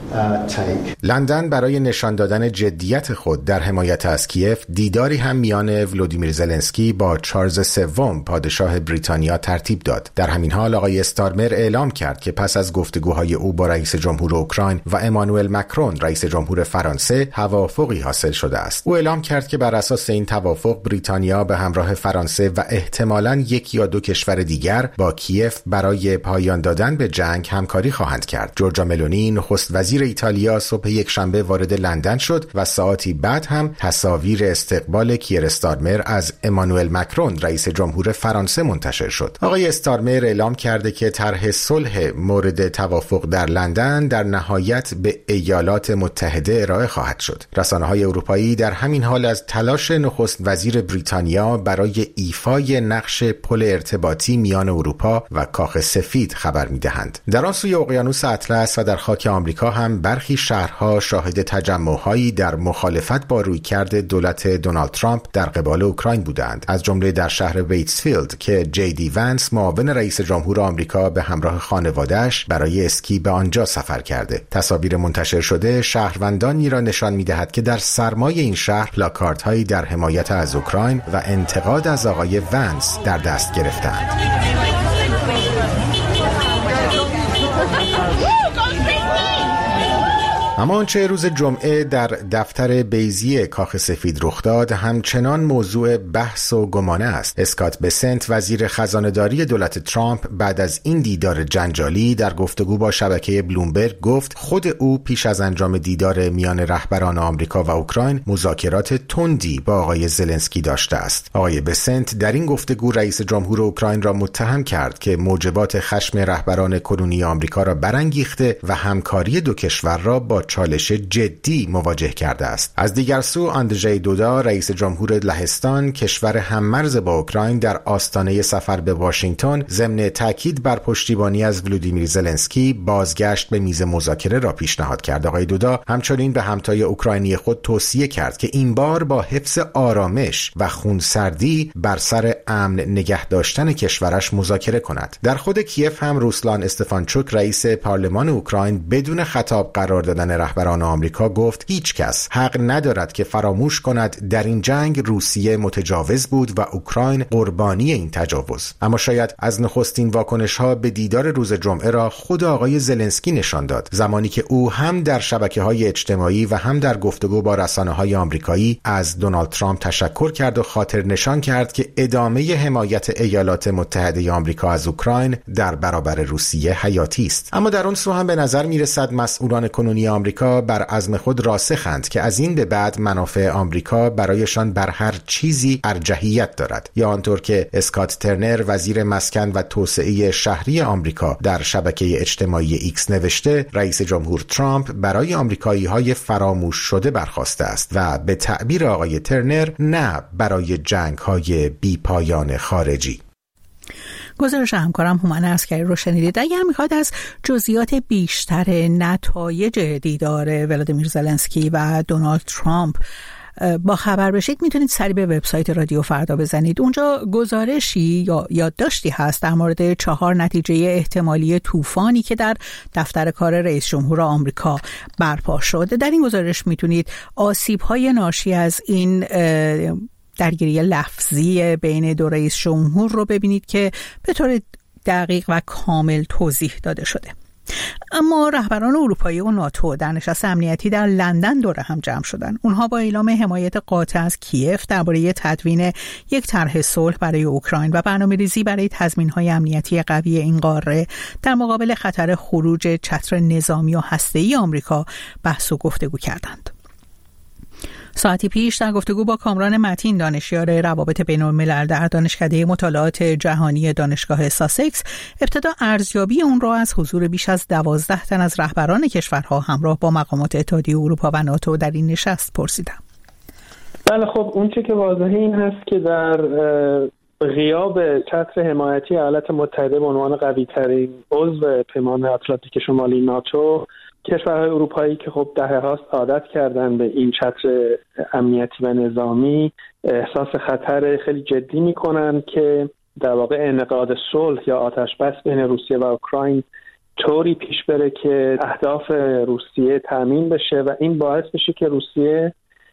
لندن برای نشان دادن جدیت خود در حمایت از کیف دیداری هم میان ولودیمیر زلنسکی با چارلز سوم پادشاه بریتانیا ترتیب داد. در همین حال آقای استارمر اعلام کرد که پس از گفتگوهای او با رئیس جمهور اوکراین و امانوئل مکرون رئیس جمهور فرانسه توافقی حاصل شده است. او اعلام کرد که بر اساس این توافق بریتانیا به همراه فرانسه و احتمالاً یک یا دو کشور دیگر با کیف برای پایان دادن به جنگ همکاری خواهند کرد. جورجا ملونی نخست وزیر ایتالیا صبح یک شنبه وارد لندن شد و ساعتی بعد هم تصاویر استقبال کیر استارمر از امانوئل مکرون رئیس جمهور فرانسه منتشر شد. آقای استارمر اعلام کرده که طرح صلح مورد توافق در لندن در نهایت به ایالات متحده ارائه خواهد شد. رسانه‌های اروپایی در همین حال از تلاش نخست وزیر بریتانیا برای ایفای نقش پل ارتباطی میان اروپا و کاخ سفید خبر می‌دهند. در آن سوی اقیانوس اطلس و در خاک آمریکا هم برخی شهرها شاهد تجمع‌هایی در مخالفت با رویکرد دولت دونالد ترامپ در قبال اوکراین بودند، از جمله در شهر ویتسفیلد که جی دی ونس معاون رئیس جمهور آمریکا به همراه خانواده‌اش برای اسکی به آنجا سفر کرده. تصاویر منتشر شده شهروندانی را نشان می‌دهد که در سرمای این شهر پلاکاردهایی در حمایت از اوکراین و انتقاد از آقای ونس در دست گرفتند. اما آنچه روز جمعه در دفتر بیضی کاخ سفید رخ داد همچنان موضوع بحث و گمانه است. اسکات بسنت وزیر خزانه‌داری دولت ترامپ بعد از این دیدار جنجالی در گفتگو با شبکه بلومبرگ گفت خود او پیش از انجام دیدار میان رهبران آمریکا و اوکراین مذاکرات تندی با آقای زلنسکی داشته است. آقای بسنت در این گفتگو رئیس جمهور اوکراین را متهم کرد که موجبات خشم رهبران کنونی آمریکا را برانگیخته و همکاری دو کشور را با چالش جدی مواجه کرده است. از دیگر سو آندژی دودا رئیس جمهور لهستان کشور هممرز با اوکراین در آستانه سفر به واشنگتن ضمن تاکید بر پشتیبانی از ولودیمیر زلنسکی بازگشت به میز مذاکره را پیشنهاد کرد. آقای دودا همچنین به همتای اوکراینی خود توصیه کرد که این بار با حفظ آرامش و خونسردی بر سر امن نگه داشتن کشورش مذاکره کند. در خود کیف هم روسلان استفانچوک رئیس پارلمان اوکراین بدون خطاب قرار دادن رهبران آمریکا گفت هیچ کس حق ندارد که فراموش کند در این جنگ روسیه متجاوز بود و اوکراین قربانی این تجاوز. اما شاید از نخستین واکنش‌ها به دیدار روز جمعه را خود آقای زلنسکی نشان داد، زمانی که او هم در شبکه‌های اجتماعی و هم در گفتگو با رسانه‌های آمریکایی از دونالد ترامپ تشکر کرد و خاطر نشان کرد که ادامه حمایت ایالات متحده آمریکا از اوکراین در برابر روسیه حیاتی است. اما در اون سو هم به نظر می‌رسد مسئولان کنونی آمریکا بر عزم خود راسخند که از این به بعد منافع آمریکا برایشان بر هر چیزی ارجحیت دارد، یا آنطور که اسکات ترنر وزیر مسکن و توسعه شهری آمریکا در شبکه اجتماعی ایکس نوشته رئیس جمهور ترامپ برای آمریکایی‌های فراموش شده برخاسته است و به تعبیر آقای ترنر نه برای جنگ‌های بی‌پایان خارجی. گزارش همکارم هومن عسکری رو شنیدید. اگر میخواد از جزئیات بیشتر نتایج دیدار ولادیمیر زلنسکی و دونالد ترامپ با خبر بشید، میتونید سری به وبسایت رادیو فردا بزنید. اونجا گزارشی یا یادداشتی هست در مورد چهار نتیجه احتمالی طوفانی که در دفتر کار رئیس جمهور آمریکا برپا شد. در این گزارش میتونید آسیب‌های ناشی از این درگیری لفظی بین دو رئیس جمهور رو ببینید که به طور دقیق و کامل توضیح داده شده. اما رهبران اروپایی و ناتو در نشست امنیتی در لندن دور هم جمع شدند. اونها با اعلام حمایت قاطع از کیف درباره تدوین یک طرح صلح برای اوکراین و برنامه‌ریزی برای تضمین‌های امنیتی قوی این قاره در مقابل خطر خروج چتر نظامی و هسته‌ای آمریکا بحث و گفتگو کردند. ساعتی پیش در گفتگو با کامران متین، دانشیار روابط بین‌الملل در دانشکده مطالعات جهانی دانشگاه ساسکس، ابتدا ارزیابی اون را از حضور بیش از دوازده تن از رهبران کشورها همراه با مقامات اتحادیه اروپا و ناتو در این نشست پرسیدم. بله، خب اون چه که واضحه این هست که در غیاب چتر حمایتی ایالات متحده به عنوان قوی‌ترین عضو پیمان اتلانتیک شمالی ناتو، کشورهای اروپایی که خب دهه هاست عادت کردن به این چتر امنیتی و نظامی، احساس خطر خیلی جدی میکنن که در واقع انعقاد صلح یا آتش بس بین روسیه و اوکراین طوری پیش بره که اهداف روسیه تامین بشه و این باعث بشه که روسیه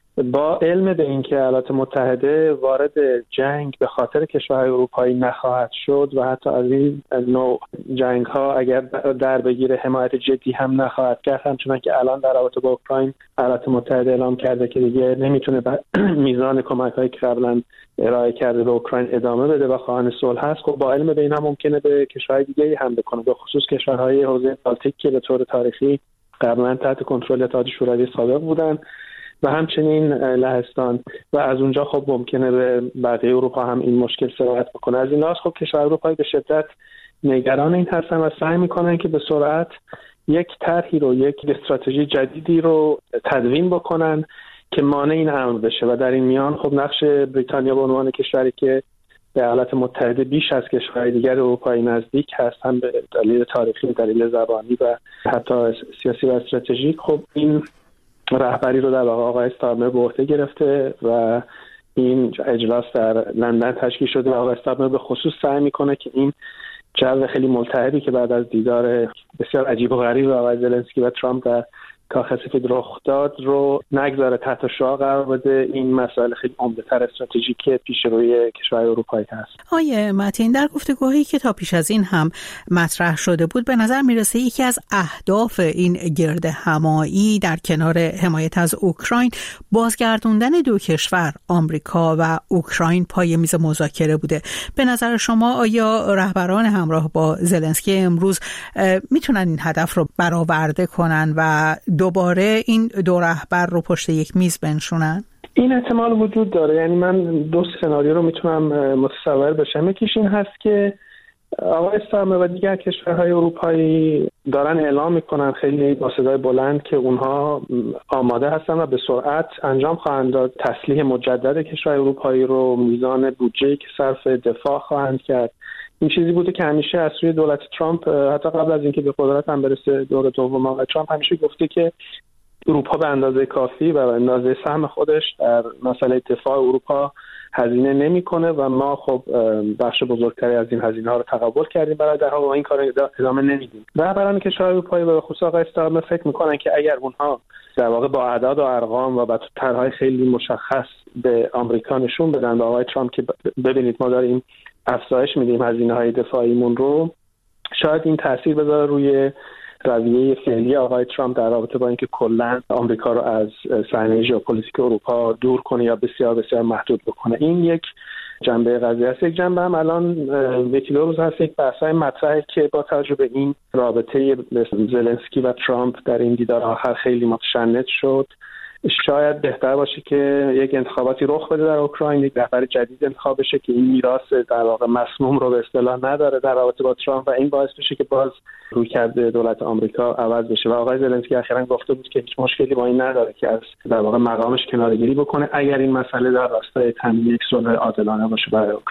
با علم به اینکه ایالات متحده وارد جنگ به خاطر کشورهای اروپایی نخواهد شد و حتی از این نوع جنگ ها اگر در بگیره حمایت جدی هم نخواهد کرد، همچنان که الان در رابطه با اوکراین ایالات متحده اعلام کرده که دیگه نمیتونه میزان کمک هایی که قبلا ارائه کرده به اوکراین ادامه بده و خواهان صلح هست. خب با علم به این هم ممکنه به کشورهای دیگه هم بکنه، به خصوص کشورهای حوزه بالتیک که به طور تاریخی قبلا تحت کنترل اتحادیه شوروی سابق بودن و همچنین لهستان و از اونجا خب ممکنه به بقیه اروپا هم این مشکل سرایت بکنه. از این لحاظ خب کشورهای اروپایی به شدت نگران این هستن و سعی میکنن که به سرعت یک طرحی رو، یک استراتژی جدیدی رو تدوین بکنن که مانع این امر بشه و در این میان خب نقش بریتانیا به عنوان کشوری که به ایالات متحده بیش از کشورهای دیگر اروپایی نزدیک هست، هم به دلیل تاریخی، دلیل زبانی و حتی سیاسی و استراتژیک، خب این رهبری رو در واقع آقای استارمر به عهده گرفته و این اجلاس در لندن تشکیل شده و آقای استارمر به خصوص سعی میکنه که این جو خیلی ملتهبی که بعد از دیدار بسیار عجیب و غریب آقای زلنسکی و ترامپ در کاخ سفید رخ داد رو نگذاره تحت شعاع قرار بده. این مسائل خیلی عمده‌تر استراتژیکی پیش روی کشورهای اروپایی هست. آیه متین، در گفتگوهایی که تا پیش از این هم مطرح شده بود، به نظر میرسه یکی از اهداف این گرد همایی در کنار حمایت از اوکراین بازگردوندن دو کشور، آمریکا و اوکراین، پای میز مذاکره بوده. به نظر شما آیا رهبران همراه با زلنسکی امروز میتونن این هدف رو برآورده کنن و دوباره این دو رهبر رو پشت یک میز بنشونن؟ این احتمال وجود داره. یعنی من دو سناریو رو میتونم متصور بشم. یکیش این هست که آقای استارمر و دیگر کشورهای اروپایی دارن اعلام میکنن خیلی با صدای بلند که اونها آماده هستن و به سرعت انجام خواهند داد تسلیح مجدد کشورهای اروپایی رو، میزان بودجه‌ای که صرف دفاع خواهند کرد. این چیزی بوده که همیشه از سوی دولت ترامپ، حتی قبل از اینکه به قدرت هم برسه دور دوم آقای ترامپ، همیشه گفته که اروپا به اندازه کافی و به اندازه سهم خودش در مسئله دفاع اروپا هزینه نمیکنه و ما خب بخش بزرگتری از این هزینه ها رو تقبل کردیم، برای در حال این کار ادامه نمیدیم. رهبران کشورهای اروپایی و به خصوص آقای استارمر فکر میکنن که اگر اونها در واقع با اعداد و ارقام و با طرح‌های خیلی مشخص به آمریکا نشون بدن به آقای ترامپ که ببینید ما داریم افزایش میدیم هزینه‌های دفاعیمون رو، شاید این تاثیر بذاره روی رویه فعلی آقای ترامپ در رابطه با اینکه کلاً آمریکا رو از صحنه ژئوپلیتیک اروپا دور کنه یا بسیار بسیار محدود بکنه. این یک جنبه قضیه است. یک جنبه هم الان یکی دو روز هست یک بحث‌های مطرحه که با توجه به این رابطه زلنسکی و ترامپ در این دیدار آخر خیلی متشنج شد، شاید بهتر باشه که یک انتخاباتی رخ بده در اوکراین، یک رهبر جدید انتخاب بشه که این میراث در واقع مسموم رو به اصطلاح نداره در رابطه با ترامپ و این باعث بشه که باز رویکرد دولت آمریکا عوض بشه. و آقای زلنسکی اخیراً گفته بود که هیچ مشکلی با این نداره که از در واقع مقامش کناره‌گیری بکنه اگر این مسئله در راستای تامین یک صلح عادلانه باشه برای اوکراین.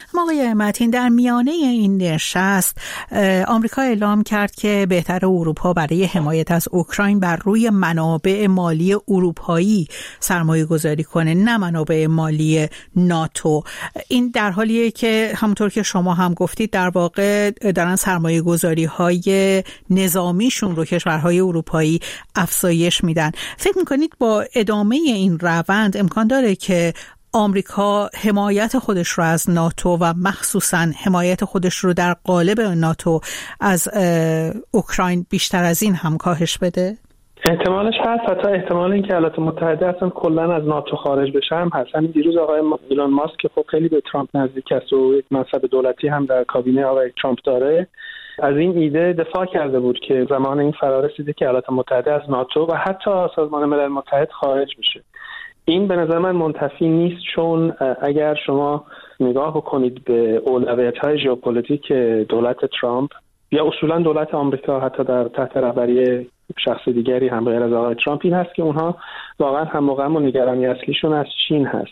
آقای متین، در میانه این نشست آمریکا اعلام کرد که بهتر اروپا برای حمایت از اوکراین بر روی منابع مالی اروپایی سرمایه گذاری کنه، نه منابع مالی ناتو. این در حالیه که همونطور که شما هم گفتید در واقع دارن سرمایه گذاری های نظامیشون رو کشورهای اروپایی افزایش میدن. فکر میکنید با ادامه این روند امکان داره که آمریکا حمایت خودش رو از ناتو و مخصوصاً حمایت خودش رو در قالب ناتو از اوکراین بیشتر از این هم کاهش بده؟ احتمالش هست، حتی احتمال این که ایالات متحده اصلا کلا از ناتو خارج بشه هم هست. همین دیروز آقای ایلان ماسک که خب خیلی به ترامپ نزدیک است و یک منصب دولتی هم در کابینه آقای ترامپ داره، از این ایده دفاع کرده بود که زمان این فرا رسیده که ایالات متحده از ناتو و حتی سازمان ملل متحد خارج بشه. این به نظر من منتفی نیست، چون اگر شما نگاه بکنید به اولویت‌های ژئوپلیتیک دولت ترامپ یا اصولا دولت آمریکا حتی در تحت رهبری شخص دیگری هم غیر از آقای ترامپ، این هست که اونها واقعا هم و غم و نگرانی اصلیشون از چین هست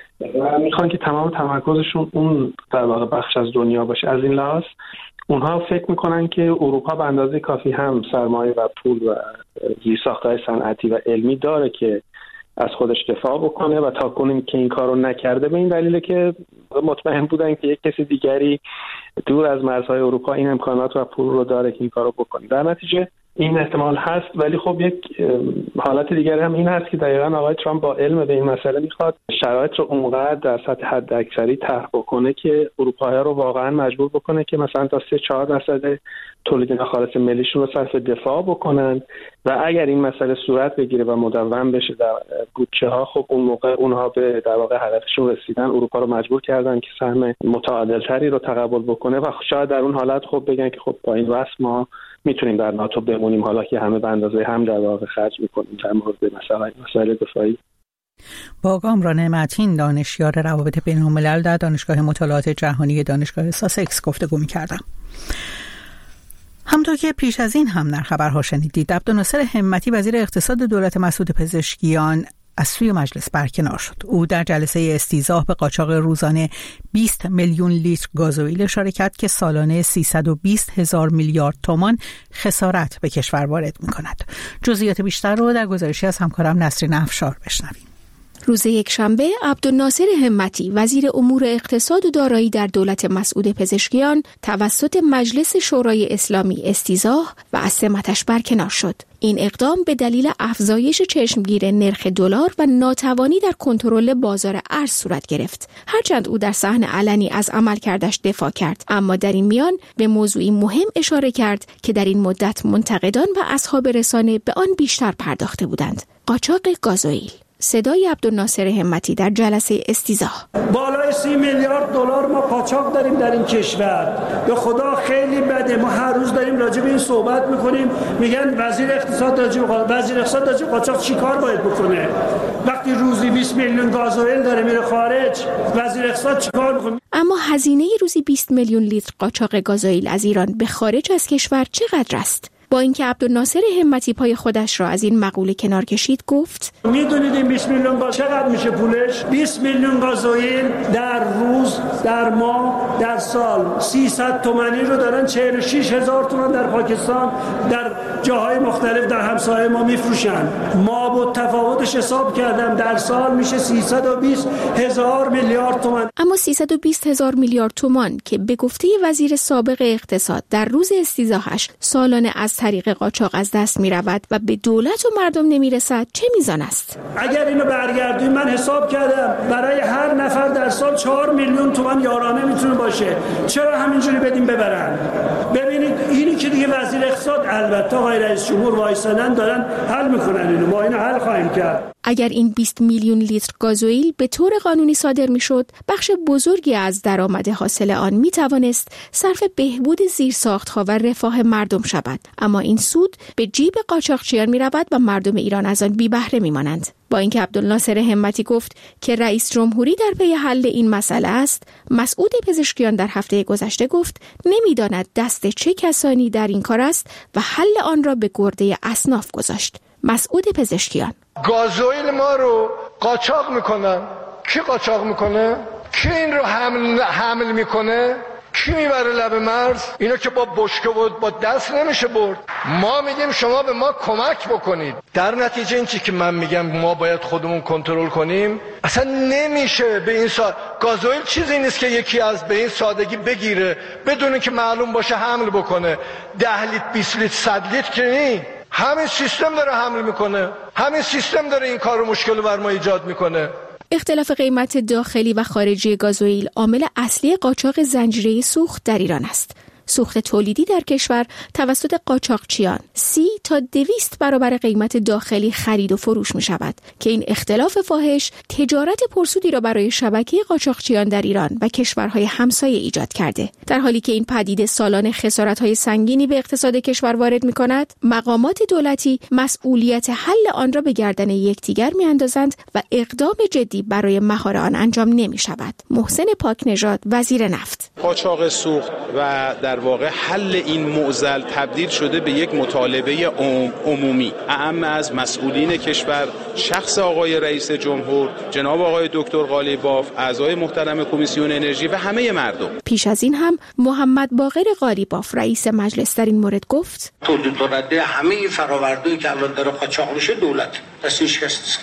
و میخوان که تمام تمرکزشون اون در واقع بخش از دنیا باشه. از این لحاظ اونها فکر میکنن که اروپا به اندازه کافی هم سرمایه و پول و زیرساخت‌های صنعتی و علمی داره که از خودش دفاع بکنه و تا کنیم که این کارو نکرده به این دلیله که مطمئن بودن که یک کسی دیگری دور از مرزهای اروپا این امکانات و پول رو داره که این کارو بکنه. در نتیجه این احتمال هست، ولی خب یک حالت دیگری هم این هست که دقیقاً آقای ترامپ با علم به این مسئله میخواد شرایط رو اونقدر در سطح حد اکثری طرح بکنه که اروپایی‌ها رو واقعاً مجبور بکنه که مثلا تا سه چهار درصد تولید ناخالص ملیشون رو صرف دفاع بکنن و اگر این مسئله صورت بگیره و مدون بشه در بودجه ها، خب اون موقع اونها به در واقع هدفشون رسیدن. اروپا رو مجبور کردن که سهم متعادل‌تری رو تقبل بکنه و شاید در اون حالت خب بگن که خب با این وضع ما میتونیم در ناتو بمونیم، حالا که همه به اندازه هم در واقع خرج میکنیم در مورد مثلا مسائل دفاعی. با کامران متین، دانشیار روابط بین‌الملل در دانشگاه مطالعات جهانی دانشگاه ساسکس گفتگو می‌کردم. همونطور که پیش از این هم در خبرها شنیدید، عبدالناصر همتی وزیر اقتصاد دولت مسعود پزشکیان از سوی مجلس برکنار شد. او در جلسه استیضاح به قاچاق روزانه بیست میلیون لیتر گازوئیل اشاره کرد که سالانه سیصد و بیست هزار میلیارد تومان خسارت به کشور وارد می‌کند. جزئیات بیشتر رو در گزارشی از همکارم نسرین افشار بشنویم. روز یکشنبه عبدالناصر همتی وزیر امور اقتصاد و دارایی در دولت مسعود پزشکیان توسط مجلس شورای اسلامی استیضاح و از سمتش برکنار شد. این اقدام به دلیل افزایش چشمگیر نرخ دلار و ناتوانی در کنترل بازار ارز صورت گرفت. هرچند او در صحن علنی از عملکردش دفاع کرد، اما در این میان به موضوعی مهم اشاره کرد که در این مدت منتقدان و اصحاب رسانه به آن بیشتر پرداخته بودند: قاچاق گازوئیل. صدای عبدالناصر همتی در جلسه استیضاح: بالای سی میلیارد دلار ما قاچاق داریم در این کشور. به خدا خیلی بده. ما هر روز داریم راجع به این صحبت میکنیم، میگن وزیر اقتصاد راجع به وزیر اقتصاد راجع به قاچاق چیکار باید بکنه؟ وقتی روزی بیست میلیون گازوئیل داره میره خارج، وزیر اقتصاد چیکار میکنه؟ اما هزینه روزی بیست میلیون لیتر قاچاق گازوئیل از ایران به خارج از کشور چقدر است؟ با اینکه عبدالناصر همتی پای خودش را از این مقوله کنار کشید، گفت: میدونید این بیست میلیون گاز چقدر میشه پولش؟ بیست میلیون گازوئیل در روز، در ماه، در سال سیصد تومانی رو دارن چهل و شش هزار تومان در پاکستان در جاهای مختلف در همسایه ما میفروشن. ما با تفاوتش حساب کردم در سال میشه سیصد و بیست هزار میلیارد تومان. اما سیصد و بیست هزار میلیارد تومان که به گفته وزیر سابق اقتصاد در روز استیضاحش سالانه از طریق قاچاق از دست می رود و به دولت و مردم نمی رسد، چه میزان است؟ اگر اینو برگردیم، من حساب کردم برای هر نفر در سال چهار میلیون تومان یارانه میتونه باشه. چرا همینجوری بدیم ببرن؟ ببینید اینی که دیگه وزیر اقتصاد، البته آقای رئیس جمهور وایسادن دارن حل میکنن، اینو ما اینو حل خواهیم کرد. اگر این بیست میلیون لیتر گازوئیل به طور قانونی صادر میشد، بخش بزرگی از درآمد حاصل آن می توانست صرف بهبود زیرساخت‌ها و رفاه مردم شود. اما این سود به جیب قاچاقچیان می رود و مردم ایران از آن بی بهره می مانند. با اینکه عبدالناصر همتی گفت که رئیس جمهوری در پی حل این مسئله است، مسعود پزشکیان در هفته گذشته گفت نمیداند دست چه کسانی در این کار است و حل آن را به گرده اصناف گذاشت. مسعود پزشکیان: گازوئیل ما رو قاچاق میکنن. کی قاچاق میکنه؟ کی این رو حمل حمل میکنه؟ کی میبره لب مرز؟ اینو که با بشکه و با دست نمیشه برد. ما میگیم شما به ما کمک بکنید. در نتیجه این چی که من میگم ما باید خودمون کنترل کنیم. اصلا نمیشه به این سا... گازوئیل چیزی نیست که یکی از به این سادگی بگیره بدون که معلوم باشه حمل بکنه. ده لیتر بیست لیتر صد لیتر که نی. همین سیستم داره حمل میکنه. همین سیستم داره این کارو مشکل بر ما ایجاد میکنه. اختلاف قیمت داخلی و خارجی گازوئیل عامل اصلی قاچاق زنجیره سوخت در ایران است. سوخت تولیدی در کشور توسط قاچاقچیان سی تا دویست برابر قیمت داخلی خرید و فروش می شود که این اختلاف فاحش تجارت پرسودی را برای شبکه قاچاقچیان در ایران و کشورهای همسایه ایجاد کرده. در حالی که این پدیده سالانه خسارت‌های سنگینی به اقتصاد کشور وارد می کند، مقامات دولتی مسئولیت حل آن را به گردن یکدیگر می اندازند و اقدام جدی برای مهار آن انجام نمی شود. محسن پاکنژاد، وزیر نفت: قاچاق سوخت و در واقع حل این معضل تبدیل شده به یک مطالبه عمومی اعم از مسئولین کشور، شخص آقای رئیس جمهور، جناب آقای دکتر قالیباف، اعضای محترم کمیسیون انرژی و همه مردم. پیش از این هم محمد باقر قالیباف رئیس مجلس در این مورد گفت: تولید کننده همه فرآوردهایی که الان داره قاچاق میشه دولت، دستش کسی که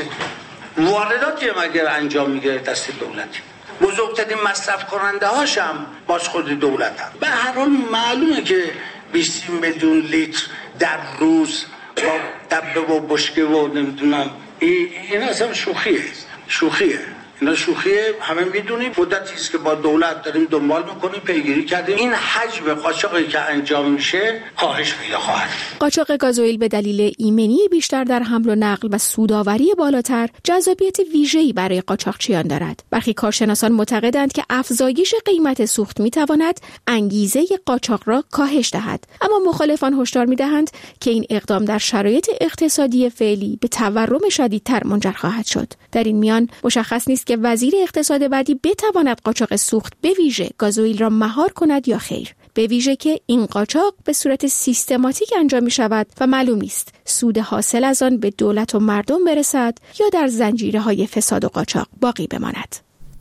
وارداتی مگر انجام میگیره دست دولتی. بزرگترین مصرف کننده هاشم باز خود دولت هم. به هر حال معلومه که بیست میلیون لیتر در روز با دبه و بشکه و نمیدونم این, این اصلا شوخیه شوخیه اینا شوخیه. همه میدونیم مدتی است که با دولت داریم دنبال میکنیم، پیگیری کردیم. این حجم قاچاقی که انجام میشه کاهش پیدا خواهد. قاچاق گازوئیل به دلیل ایمنی بیشتر در حمل و نقل و سودآوری بالاتر جذابیت ویژه‌ای برای قاچاقچیان دارد. برخی کارشناسان معتقدند که افزایش قیمت سوخت میتواند انگیزه قاچاق را کاهش دهد، اما مخالفان هشدار میدهند که این اقدام در شرایط اقتصادی فعلی به تورم شدیدتر منجر خواهد شد. در این میان مشخص نیست که وزیر اقتصاد بعدی بتواند قاچاق سوخت به ویژه گازوئیل را مهار کند یا خیر، به ویژه که این قاچاق به صورت سیستماتیک انجام می شود و معلوم نیست سود حاصل از آن به دولت و مردم برسد یا در زنجیره های فساد و قاچاق باقی بماند.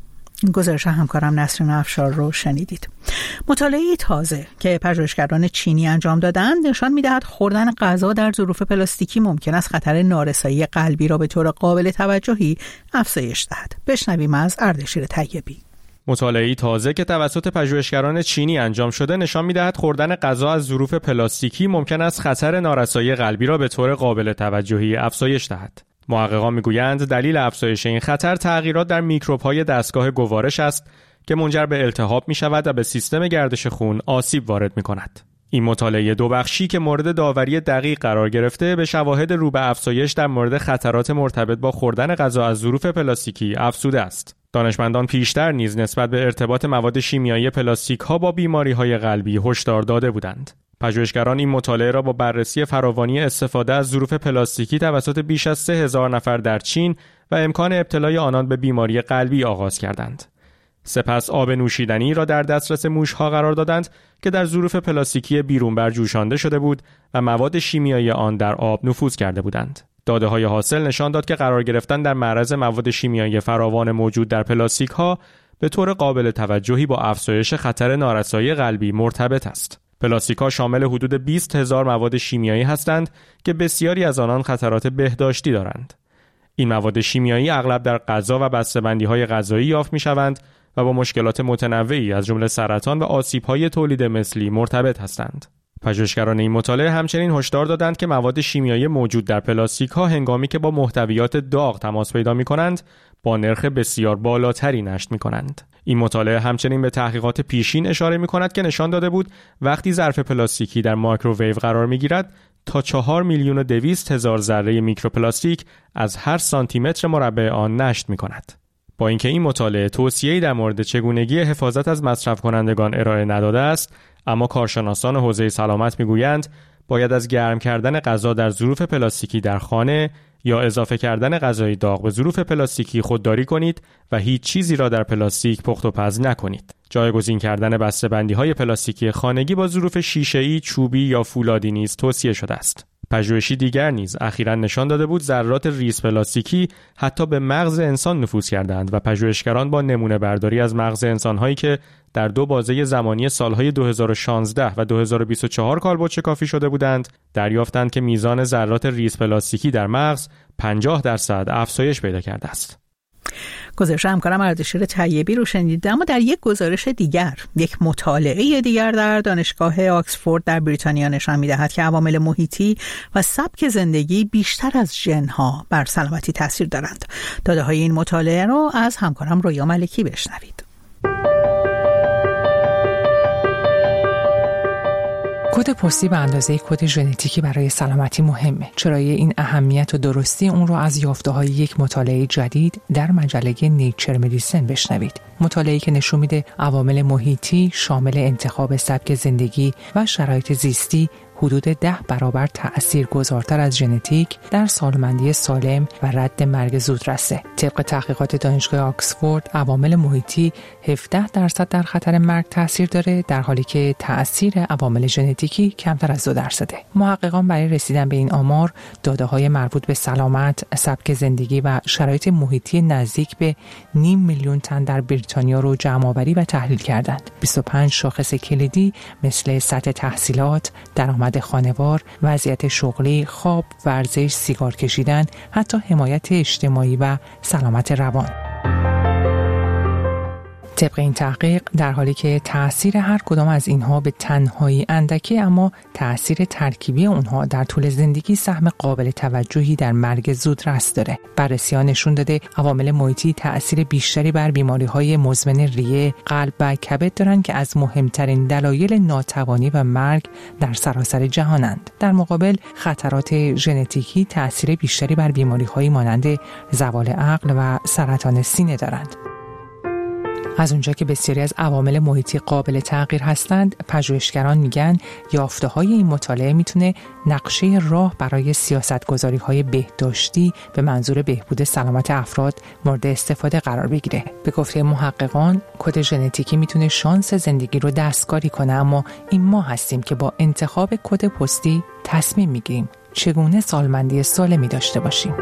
گزارش همکارم نسرین افشار رو شنیدید. مطالعه تازه که پژوهشگران چینی انجام دادند نشان می‌دهد خوردن غذا در ظروف پلاستیکی ممکن است خطر نارسایی قلبی را به طور قابل توجهی افزایش دهد. بشنویم از اردشیر طیبی. مطالعه تازه که توسط پژوهشگران چینی انجام شده نشان می‌دهد خوردن غذا از ظروف پلاستیکی ممکن است خطر نارسایی قلبی را به طور قابل توجهی افزایش دهد. محققان میگویند دلیل افزایش این خطر تغییرات در میکروب‌های دستگاه گوارش است که منجر به التهاب می‌شود و به سیستم گردش خون آسیب وارد می‌کند. این مطالعه دو بخشی که مورد داوری دقیق قرار گرفته به شواهد رو به افزایش در مورد خطرات مرتبط با خوردن غذا از ظروف پلاستیکی افزوده است. دانشمندان پیشتر نیز نسبت به ارتباط مواد شیمیایی پلاستیک‌ها با بیماری‌های قلبی هشدار داده بودند. پژوهشگران این مطالعه را با بررسی فراوانی استفاده از ظروف پلاستیکی توسط بیش از سه هزار نفر در چین و امکان ابتلای آنان به بیماری قلبی آغاز کردند. سپس آب نوشیدنی را در دسترس موشها قرار دادند که در ظروف پلاستیکی بیرونبر جوشانده شده بود و مواد شیمیایی آن در آب نفوذ کرده بودند. داده‌های حاصل نشان داد که قرار گرفتن در معرض مواد شیمیایی فراوان موجود در پلاستیک‌ها به طور قابل توجهی با افزایش خطر نارسایی قلبی مرتبط است. پلاستیک‌ها شامل حدود بیست هزار مواد شیمیایی هستند که بسیاری از آنان خطرات بهداشتی دارند. این مواد شیمیایی اغلب در غذا و بسته‌بندی‌های غذایی یافت می‌شوند و با مشکلات متنوعی از جمله سرطان و آسیب‌های تولید مثلی مرتبط هستند. پژوهشگران این مطالعه همچنین هشدار دادند که مواد شیمیایی موجود در پلاستیک‌ها هنگامی که با محتویات داغ تماس پیدا می‌کنند، با نرخ بسیار بالاتری نشت می‌کنند. این مطالعه همچنین به تحقیقات پیشین اشاره می‌کند که نشان داده بود وقتی ظرف پلاستیکی در مایکروویو قرار می‌گیرد تا چهار میلیون و دویست هزار ذره میکروپلاستیک از هر سانتی متر مربع آن نشت می‌کند. با اینکه این مطالعه توصیه‌ای در مورد چگونگی حفاظت از مصرف کنندگان ارائه نداده است، اما کارشناسان حوزه سلامت می‌گویند باید از گرم کردن غذا در ظروف پلاستیکی در خانه یا اضافه کردن غذای داغ به ظروف پلاستیکی خودداری کنید و هیچ چیزی را در پلاستیک پخت و پز نکنید. جایگزین کردن بسته‌بندی‌های پلاستیکی خانگی با ظروف شیشه‌ای، چوبی یا فولادی نیز توصیه شده است. پژوهشی دیگر نیز اخیراً نشان داده بود ذرات ریز پلاستیکی حتی به مغز انسان نفوذ کردند و پژوهشگران با نمونه برداری از مغز انسان‌هایی که در دو بازه زمانی سالهای دو هزار و شانزده و دو هزار و بیست و چهار کالبد شکافی شده بودند، دریافتند که میزان ذرات ریز پلاستیکی در مغز پنجاه درصد افزایش پیدا کرده است. گزارش همکارم اردشیر طیبی رو شنیدید. اما در یک گزارش دیگر، یک مطالعه دیگر در دانشگاه آکسفورد در بریتانیا نشان می‌دهد که عوامل محیطی و سبک زندگی بیشتر از ژن‌ها بر سلامتی تاثیر دارند. داده‌های این مطالعه رو از همکارم رویا ملکی بشنوید. کد پستی به اندازه کد ژنتیکی برای سلامتی مهمه. چرایی این اهمیت و درستی اون رو از یافته‌های یک مطالعه جدید در مجله نیچر مدیسن بشنوید. مطالعه‌ای که نشون میده عوامل محیطی شامل انتخاب سبک زندگی و شرایط زیستی حدود ده برابر تأثیر گذارتر از ژنتیک در سالمندی سالم و رد مرگ زودرسه. طبق تحقیقات دانشگاه آکسفورد، عوامل محیطی هفده درصد در خطر مرگ تأثیر داره، در حالی که تأثیر عوامل ژنتیکی کمتر از دو درصده. محققان برای رسیدن به این آمار داده‌های مربوط به سلامت، سبک زندگی و شرایط محیطی نزدیک به نیم میلیون تن در بریتانیا رو جمع‌آوری و تحلیل کردند. بیست و پنج شاخص کلیدی مثل سطح تحصیلات، درآمد خانوار، وضعیت شغلی، خواب، ورزش، سیگار کشیدن، حتی حمایت اجتماعی و سلامت روان. طبق این تحقیق، در حالی که تأثیر هر کدام از اینها به تنهایی اندکی، اما تأثیر ترکیبی اونها در طول زندگی سهم قابل توجهی در مرگ زودرس داره. بررسی‌ها نشون داده عوامل محیطی تأثیر بیشتری بر بیماری‌های مزمن ریه، قلب و کبد دارن که از مهمترین دلایل ناتوانی و مرگ در سراسر جهانند. در مقابل، خطرات ژنتیکی تأثیر بیشتری بر بیماری‌هایی مانند زوال عقل و سرطان سینه دارند. از اونجا که بسیاری از عوامل محیطی قابل تغییر هستند، پژوهشگران میگن یافته‌های این مطالعه میتونه نقشه راه برای سیاست‌گذاری‌های بهداشتی به منظور بهبود سلامت افراد مورد استفاده قرار بگیره. به گفته محققان، کد ژنتیکی میتونه شانس زندگی رو دستکاری کنه، اما این ما هستیم که با انتخاب کد پستی تصمیم میگیریم چگونه سالمندی سالمی داشته باشیم.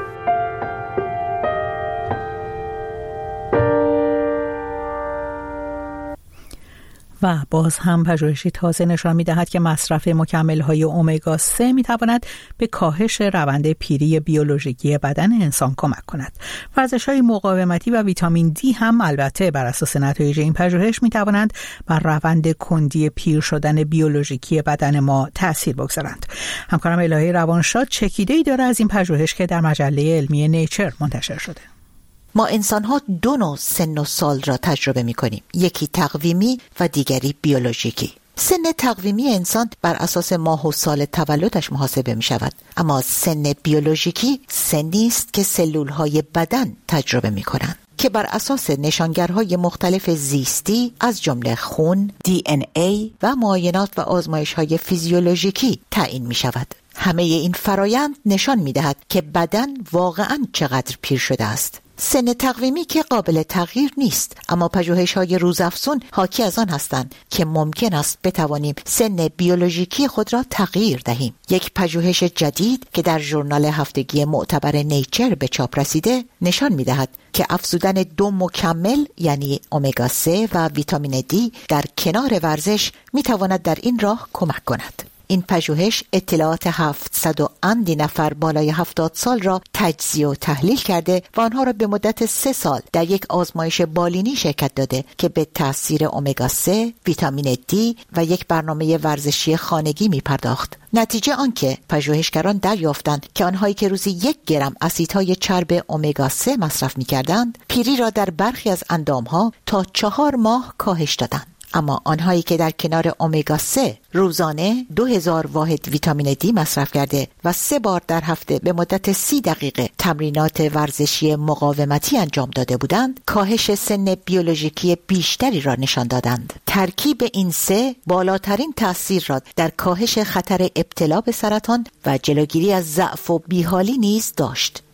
و باز هم پژوهشی تازه نشان می‌دهد که مصرف مکمل‌های امگا سه می‌تواند به کاهش روند پیری بیولوژیکی بدن انسان کمک کند. ورزش‌های مقاومتی و ویتامین دی هم البته بر اساس نتایج این پژوهش می‌توانند بر روند کندی پیر شدن بیولوژیکی بدن ما تأثیر بگذارند. همکارم الهی روانشاد چکیده‌ای داره از این پژوهش که در مجله علمی نیچر منتشر شده. ما انسان‌ها دو نوع سن و سال را تجربه می‌کنیم، یکی تقویمی و دیگری بیولوژیکی. سن تقویمی انسان بر اساس ماه و سال تولدش محاسبه می‌شود، اما سن بیولوژیکی سنی است که سلول‌های بدن تجربه می‌کنند که بر اساس نشانگرهای مختلف زیستی از جمله خون، دی ان ای و معاینات و آزمایش‌های فیزیولوژیکی تعیین می‌شود. همه این فرایند نشان می‌دهد که بدن واقعاً چقدر پیر شده است. سن تقویمی که قابل تغییر نیست، اما پژوهش‌های روزافزون حاکی از آن هستند که ممکن است بتوانیم سن بیولوژیکی خود را تغییر دهیم. یک پژوهش جدید که در ژورنال هفتگی معتبر نیچر به چاپ رسیده نشان می‌دهد که افزودن دو مکمل یعنی امگا سه و ویتامین دی در کنار ورزش می‌تواند در این راه کمک کند. این پژوهش اطلاعات هفتصد و اندی نفر بالای هفتاد سال را تجزیه و تحلیل کرده و آنها را به مدت سه سال در یک آزمایش بالینی شرکت داده که به تاثیر امگا سه، ویتامین دی و یک برنامه ورزشی خانگی می پرداخت. نتیجه آنکه پژوهشگران دریافتند که آنهایی که روزی یک گرم اسیدهای چرب امگا سه مصرف می کردند، پیری را در برخی از اندامها تا چهار ماه کاهش دادند. اما آنهایی که در کنار امگا سه روزانه دو هزار واحد ویتامین دی مصرف کرده و سه بار در هفته به مدت سی دقیقه تمرینات ورزشی مقاومتی انجام داده بودند، کاهش سن بیولوژیکی بیشتری را نشان دادند. ترکیب این سه بالاترین تاثیر را در کاهش خطر ابتلا به سرطان و جلوگیری از ضعف و بیحالی نیز داشت.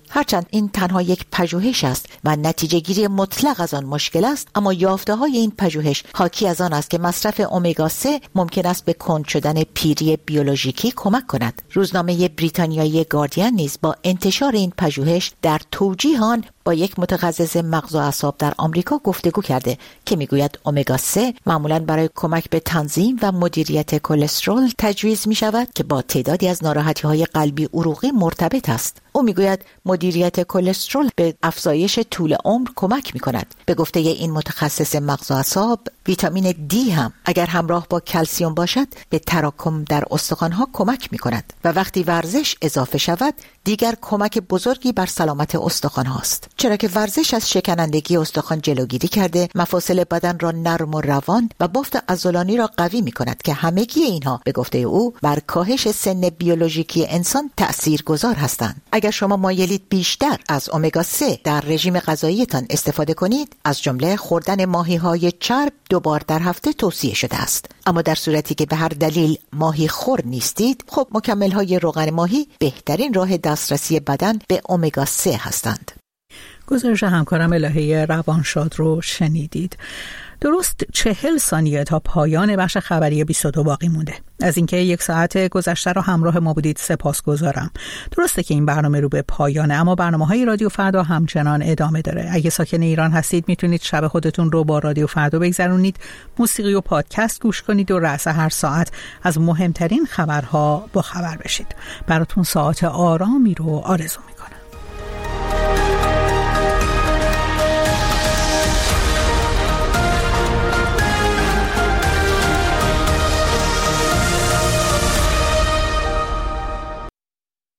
هرچند این تنها یک پژوهش است و نتیجه گیری مطلق از آن مشکل است، اما یافته های این پژوهش حاکی از آن است که مصرف امگا سه ممکن است به کند شدن پیری بیولوژیکی کمک کند. روزنامه بریتانیایی گاردین نیز با انتشار این پژوهش در توجیه آن با یک متخصص مغز و اعصاب در آمریکا گفتگو کرده که میگوید امگا سه معمولاً برای کمک به تنظیم و مدیریت کلسترول تجویز می شود که با تعدادی از ناراحتی‌های قلبی عروقی مرتبط است. او میگوید مدیریت کلسترول به افزایش طول عمر کمک می کند. به گفته این متخصص مغز و اعصاب، ویتامین دی هم اگر همراه با کلسیم باشد به تراکم در استخوان‌ها کمک می کند و وقتی ورزش اضافه شود دیگر کمک بزرگی بر سلامت استخوان هاست، چرا که ورزش از شکنندگی استخوان جلوگیری کرده، مفاصل بدن را نرم و روان و بافت عضلانی را قوی می کند که همگی اینها به گفته او بر کاهش سن بیولوژیکی انسان تأثیرگذار هستند. اگر شما مایلید بیشتر از امگا سه در رژیم غذاییتان استفاده کنید، از جمله خوردن ماهی‌های چرب دو بار در هفته توصیه شده است. اما در صورتی که به هر دلیل ماهی خور نیستید، خب مکمل‌های روغن ماهی بهترین راه دسترسی بدن به امگا سه هستند. گزارش همکارم الهه روانشاد رو شنیدید. درست چهل ثانیه تا پایان بخش خبری بیست و دو باقی مونده. از اینکه یک ساعت گذشته رو همراه ما بودید سپاسگزارم. درسته که این برنامه رو به پایانه، اما برنامه‌های رادیو فردا همچنان ادامه داره. اگه ساکن ایران هستید میتونید شب خودتون رو با رادیو فردا بگذرونید، موسیقی و پادکست گوش کنید و رأس هر ساعت از مهمترین خبرها با خبر بشید. براتون ساعت آرامی رو آرزو